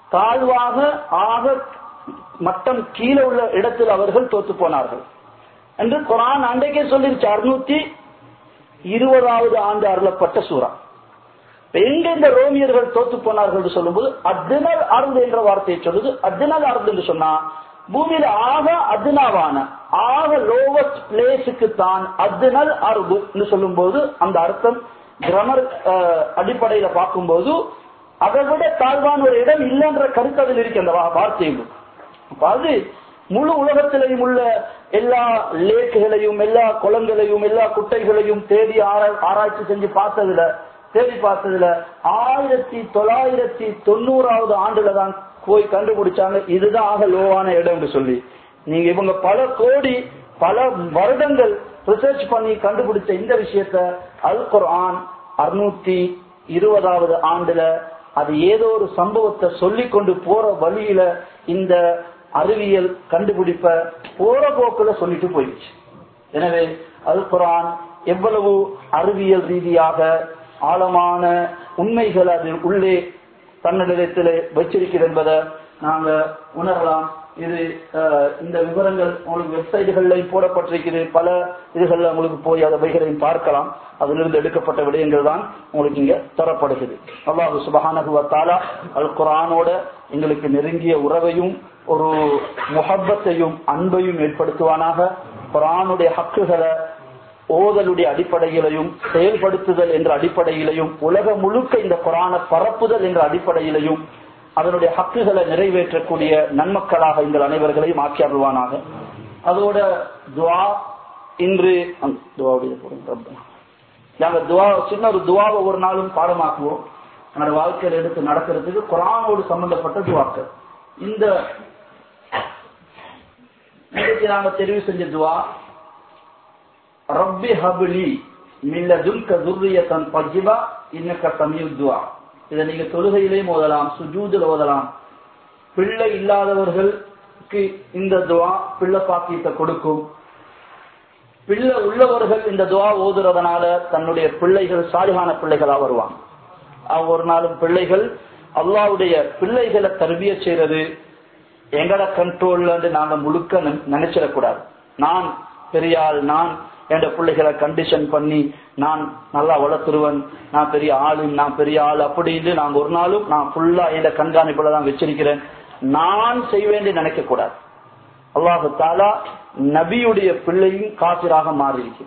Speaker 1: தாழ்வாக, ஆக மட்டம் கீழே உள்ள இடத்தில் அவர்கள் தோற்று போனார்கள். என்று குர்ஆன் அன்றைக்கே சொல்லிருச்சு. அறுநூத்தி இருபதாவது ஆண்டு அருளப்பட்ட சூரா. எங்க இந்த ரோமியர்கள் தோத்து போனார்கள் என்று சொல்லும்போது அத்னல் அர்து என்ற வார்த்தையை சொல்லுது. அத்னல் அர்து என்று சொன்னா பூமியில ஆக அத்னாவான ஆக லோவஸ்ட் பிளேஸுக்கு தான் அத்னல் அர்து என்று சொல்லும் போது அந்த அர்த்தம் கிராமர் அடிப்படையில பார்க்கும்போது அதை விட தாழ்வான ஒரு இடம் இல்லைன்ற கருத்து அதில் இருக்கு அந்த வார்த்தையும். அது முழு உலகத்திலையும் உள்ள எல்லா லேக்குகளையும் எல்லா குளங்களையும் எல்லா குட்டைகளையும் தேடி ஆராய்ச்சி செஞ்சு பார்த்ததுல தேடி பார்த்ததுல ஆயிரத்தி தொள்ளாயிரத்தி தொண்ணூறாவது ஆண்டுல தான் போய் கண்டுபிடிச்சாங்க இதுதான் ஆக லோவான இடம் சொல்லி. நீங்க இவங்க பல கோடி பல வருடங்கள் ரிசர்ச் பண்ணி கண்டுபிடிச்ச இந்த விஷயத்த அல் குர்ஆன் அறுநூத்தி இருபதாவது ஆண்டுல அது ஏதோ ஒரு சம்பவத்தை சொல்லி கொண்டு போற வழியில இந்த அறிவியல் கண்டுபிடிப்ப போற போக்குல சொல்லிட்டு போயிடுச்சு. எனவே அல் குர்ஆன் எவ்வளவு அறிவியல் ரீதியாக ஆழமான உண்மைகள் அதில் உள்ளே தன்னிடத்திலே வச்சிருக்கிறது என்பதை நாங்க உணரலாம். இது இந்த விவரங்கள் உங்களுக்கு வெப்சைட்டுகள்ல போடப்பட்டிருக்கிறது. பல இதுகள்ல உங்களுக்கு போய் அதை வைகளையும் பார்க்கலாம். அதிலிருந்து எடுக்கப்பட்ட விடயங்கள் தான் உங்களுக்கு இங்க தரப்படுகிறது. அல்லாஹ் சுப்ஹானஹு வ தஆலா அல் குர்ஆனோட எங்களுக்கு நெருங்கிய உறவையும் ஒரு முஹப்பத்தையும் அன்பையும் ஏற்படுத்துவானாக. குர்ஆனுடைய ஹக்குகளை ஓதலுடைய அடிப்படையிலையும் செயல்படுத்துதல் என்ற அடிப்படையிலையும் உலகம் முழுக்க இந்த குர்ஆனை பரப்புதல் என்ற அடிப்படையிலையும் அதனுடைய ஹக்குகளை நிறைவேற்றக்கூடிய நன்மக்களாக எங்கள் அனைவர்களையும் ஆக்கி அருள்வானாக. அதோட துவா இன்று நாங்க துவா சின்ன ஒரு துவாவை ஒரு நாளும் பாடமாக்குவோம். நம்மளோட வாழ்க்கையில் எடுத்து நடக்கிறதுக்கு குர்ஆனோடு சம்பந்தப்பட்ட துவாக்கள். இந்த நாங்க தெரிவு செஞ்ச துவா ரப்பி ஹப்லி மின் லதுன்க ذُرِّيَّةً طَيِّبَةً إِنَّكَ سَمِيعُ الدُّعَاء. இதை நீங்க தொழுகையிலேயும் ஓதலாம், சுஜூதில் ஓதலாம். பிள்ளை இல்லாதவர்களுக்கு இந்த துவா பிள்ளை பாக்கியத்தை கொடுக்கும். பிள்ளை உள்ளவர்கள் இந்த துவா ஓதுறதுனால தன்னுடைய பிள்ளைகள் சாலிகான பிள்ளைகளா வருவாங்க. ஒரு நாளும் பிள்ளைகள் அல்லாஹ்வுடைய பிள்ளைகளை தர்பியத் செய்யறது எங்கட கண்ட்ரோல்ல நாங்க முழுக்க நினைச்சிடக்கூடாது. நான் பெரியாள், நான் என் பிள்ளைகளை கண்டிஷன் பண்ணி நான் நல்லா வளர்த்துருவன், நான் பெரிய ஆளு, நான் பெரிய ஆள் அப்படின்னு நாங்க ஒரு நாளும் நான் ஃபுல்லா என் கண்காணிப்புல தான் வச்சிருக்கிறேன் நான் செய்வேன் நினைக்க கூடாது. அல்லாஹ் தஆலா நபியுடைய பிள்ளையும் காபிராக மாறி இருக்கு.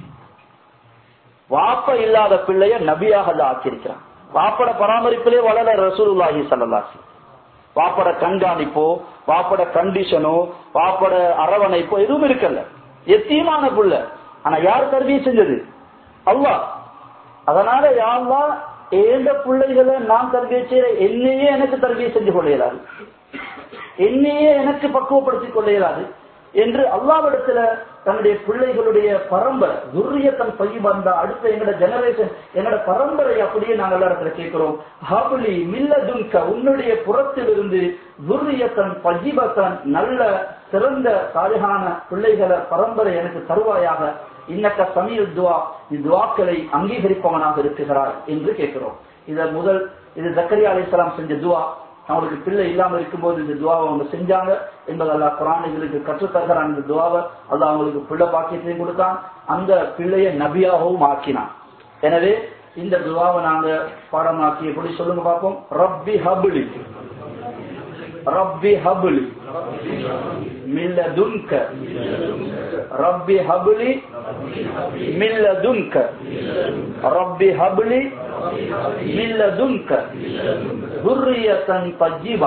Speaker 1: வாப்ப இல்லாத பிள்ளைய நபியாக ஆக்கியிருக்கிறான். வாப்பட பராமரிப்பிலே வளர ரசூலுல்லாஹி ஸல்லல்லாஹு அலைஹி வஸல்லம். வாப்பட கண்காணிப்போ வாப்பட கண்டிஷனோ வாப்பட அரவணைப்போ எதுவும் இருக்கல. எத்தீமான புள்ள, ஆனா யார் தர்பிய செஞ்சது? அல்லாஹ். அதனால யா அல்லாஹ் ஏந்த பிள்ளைகளை நான் தர்பிய செய்யற என்னையே எனக்கு தர்பிய செஞ்சு கொள்ளையிறாரு, என்னையே எனக்கு பக்குவப்படுத்திக் கொள்ளையிறாரு என்று அல்லாஹ்விடத்துல தன்னுடைய பிள்ளைகளுடைய பரம்பரை ذُرِّيَّةً طَيِّبَةً அடுத்த எங்கட ஜெனரேஷன் எங்கட பரம்பரை அப்படியே நாங்கள் எல்லா கேட்கிறோம். ஹப்லி மின் லதுன்க உன்னுடைய புறத்திலிருந்து ذُرِّيَّةً طَيِّبَةً நல்ல சிறந்த சாலிகான பிள்ளைகளை பரம்பரை எனக்கு தருவாயாக. இன்னக்க சமீஉ துஆ நீ துஆக்களை அங்கீகரிப்பவனாக இருக்கிறாய் என்று கேட்கிறோம். இத முதல் இது ஜக்கரியா அலைஹிஸ்ஸலாம் செஞ்ச துஆ. அவங்களுக்கு பிள்ளை இல்லாம இருக்கும்போது இந்த துவாவை அவங்க செஞ்சாங்க என்பது அல்லாஹ் குர்ஆனுக்கு கற்றுத்தருகிறான். இந்த துவாவை அல்லாஹ் அவங்களுக்கு பிள்ளை பாக்கியத்தையும் கொடுத்தான், அந்த பிள்ளையை நபியாகவும் ஆக்கினான். எனவே இந்த துவாவை நாங்க பாடமாக்கி எப்படி சொல்லுங்க பார்ப்போம். ரப்பி ஹப்லி ரப்பி ஹப்லி மின் லதுன்க ரப்பி ஹப்லி மின் லதுன்க ரப்பி ஹப்லி மின் லதுன்க ذُرِّيَّةً طَيِّبَةً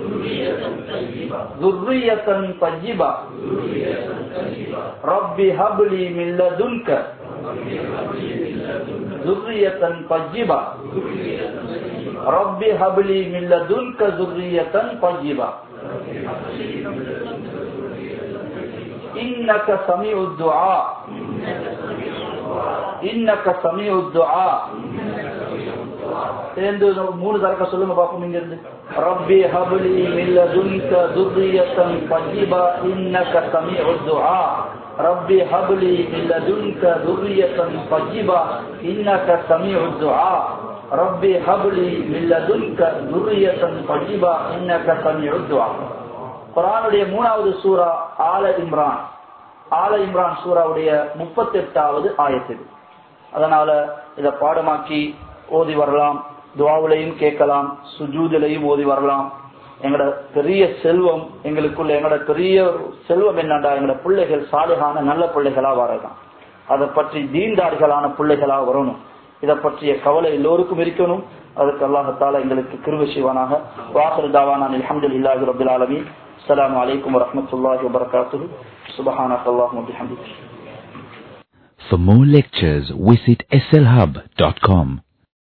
Speaker 1: ذُرِّيَّةً طَيِّبَةً رَبِّ هَبْ لِي مِن لَّدُنكَ ذُرِّيَّةً طَيِّبَةً رَبِّ هَبْ لِي مِن لَّدُنكَ ذُرِّيَّةً طَيِّبَةً إِنَّكَ سَمِيعُ الدُّعَاء إِنَّكَ سَمِيعُ الدُّعَاء சேர்ந்து மூணு தடவை சொல்லுங்க பாப்போம். இங்க இருந்து ரப்பி ஹப்லி மின் லதுன்க ذُرِّيَّةً طَيِّبَةً إِنَّكَ سَمِيعُ الدُّعَاء ربي هب لي من لدنك ذرية طيبة إنك سميع الدعاء ربي هب لي من لدنك ذرية طيبة إنك سميع الدعاء. குர்ஆனுடைய மூணாவது சூரா ஆல இம்ரான் ஆல இம்ரான் சூராவுடைய முப்பத்தி எட்டாவது ஆயத்து. அதனால இதை பாடமாக்கி ஓதி வரலாம், துவாவிலையும் கேட்கலாம், சுஜூதிலையும் ஓதி வரலாம். எங்களோட பெரிய செல்வம், எங்களுக்குள்ள எங்களோட பெரிய செல்வம் என்னண்டா, எங்களோட பிள்ளைகள் சாலிகான நல்ல பிள்ளைகளா வரதான். அதை பற்றி தீன்தாரிகளான பிள்ளைகளா வரணும். இதை பற்றிய கவலை எல்லோருக்கும் இருக்கணும். அதுக்கு அல்லாஹ் எங்களுக்கு கிருபை செய்வானாக. வாஹிரு தாவானா அல்ஹம்துலில்லாஹி ரப்பில் ஆலமீன். அஸ்ஸலாமு அலைக்கும் வரஹ்மத்துல்லாஹி வபரகாத்துஹு. சுப்ஹானக்கல்லாஹும்ம வபிஹம்திக.
Speaker 2: For more lectures, visit S L hub dot com.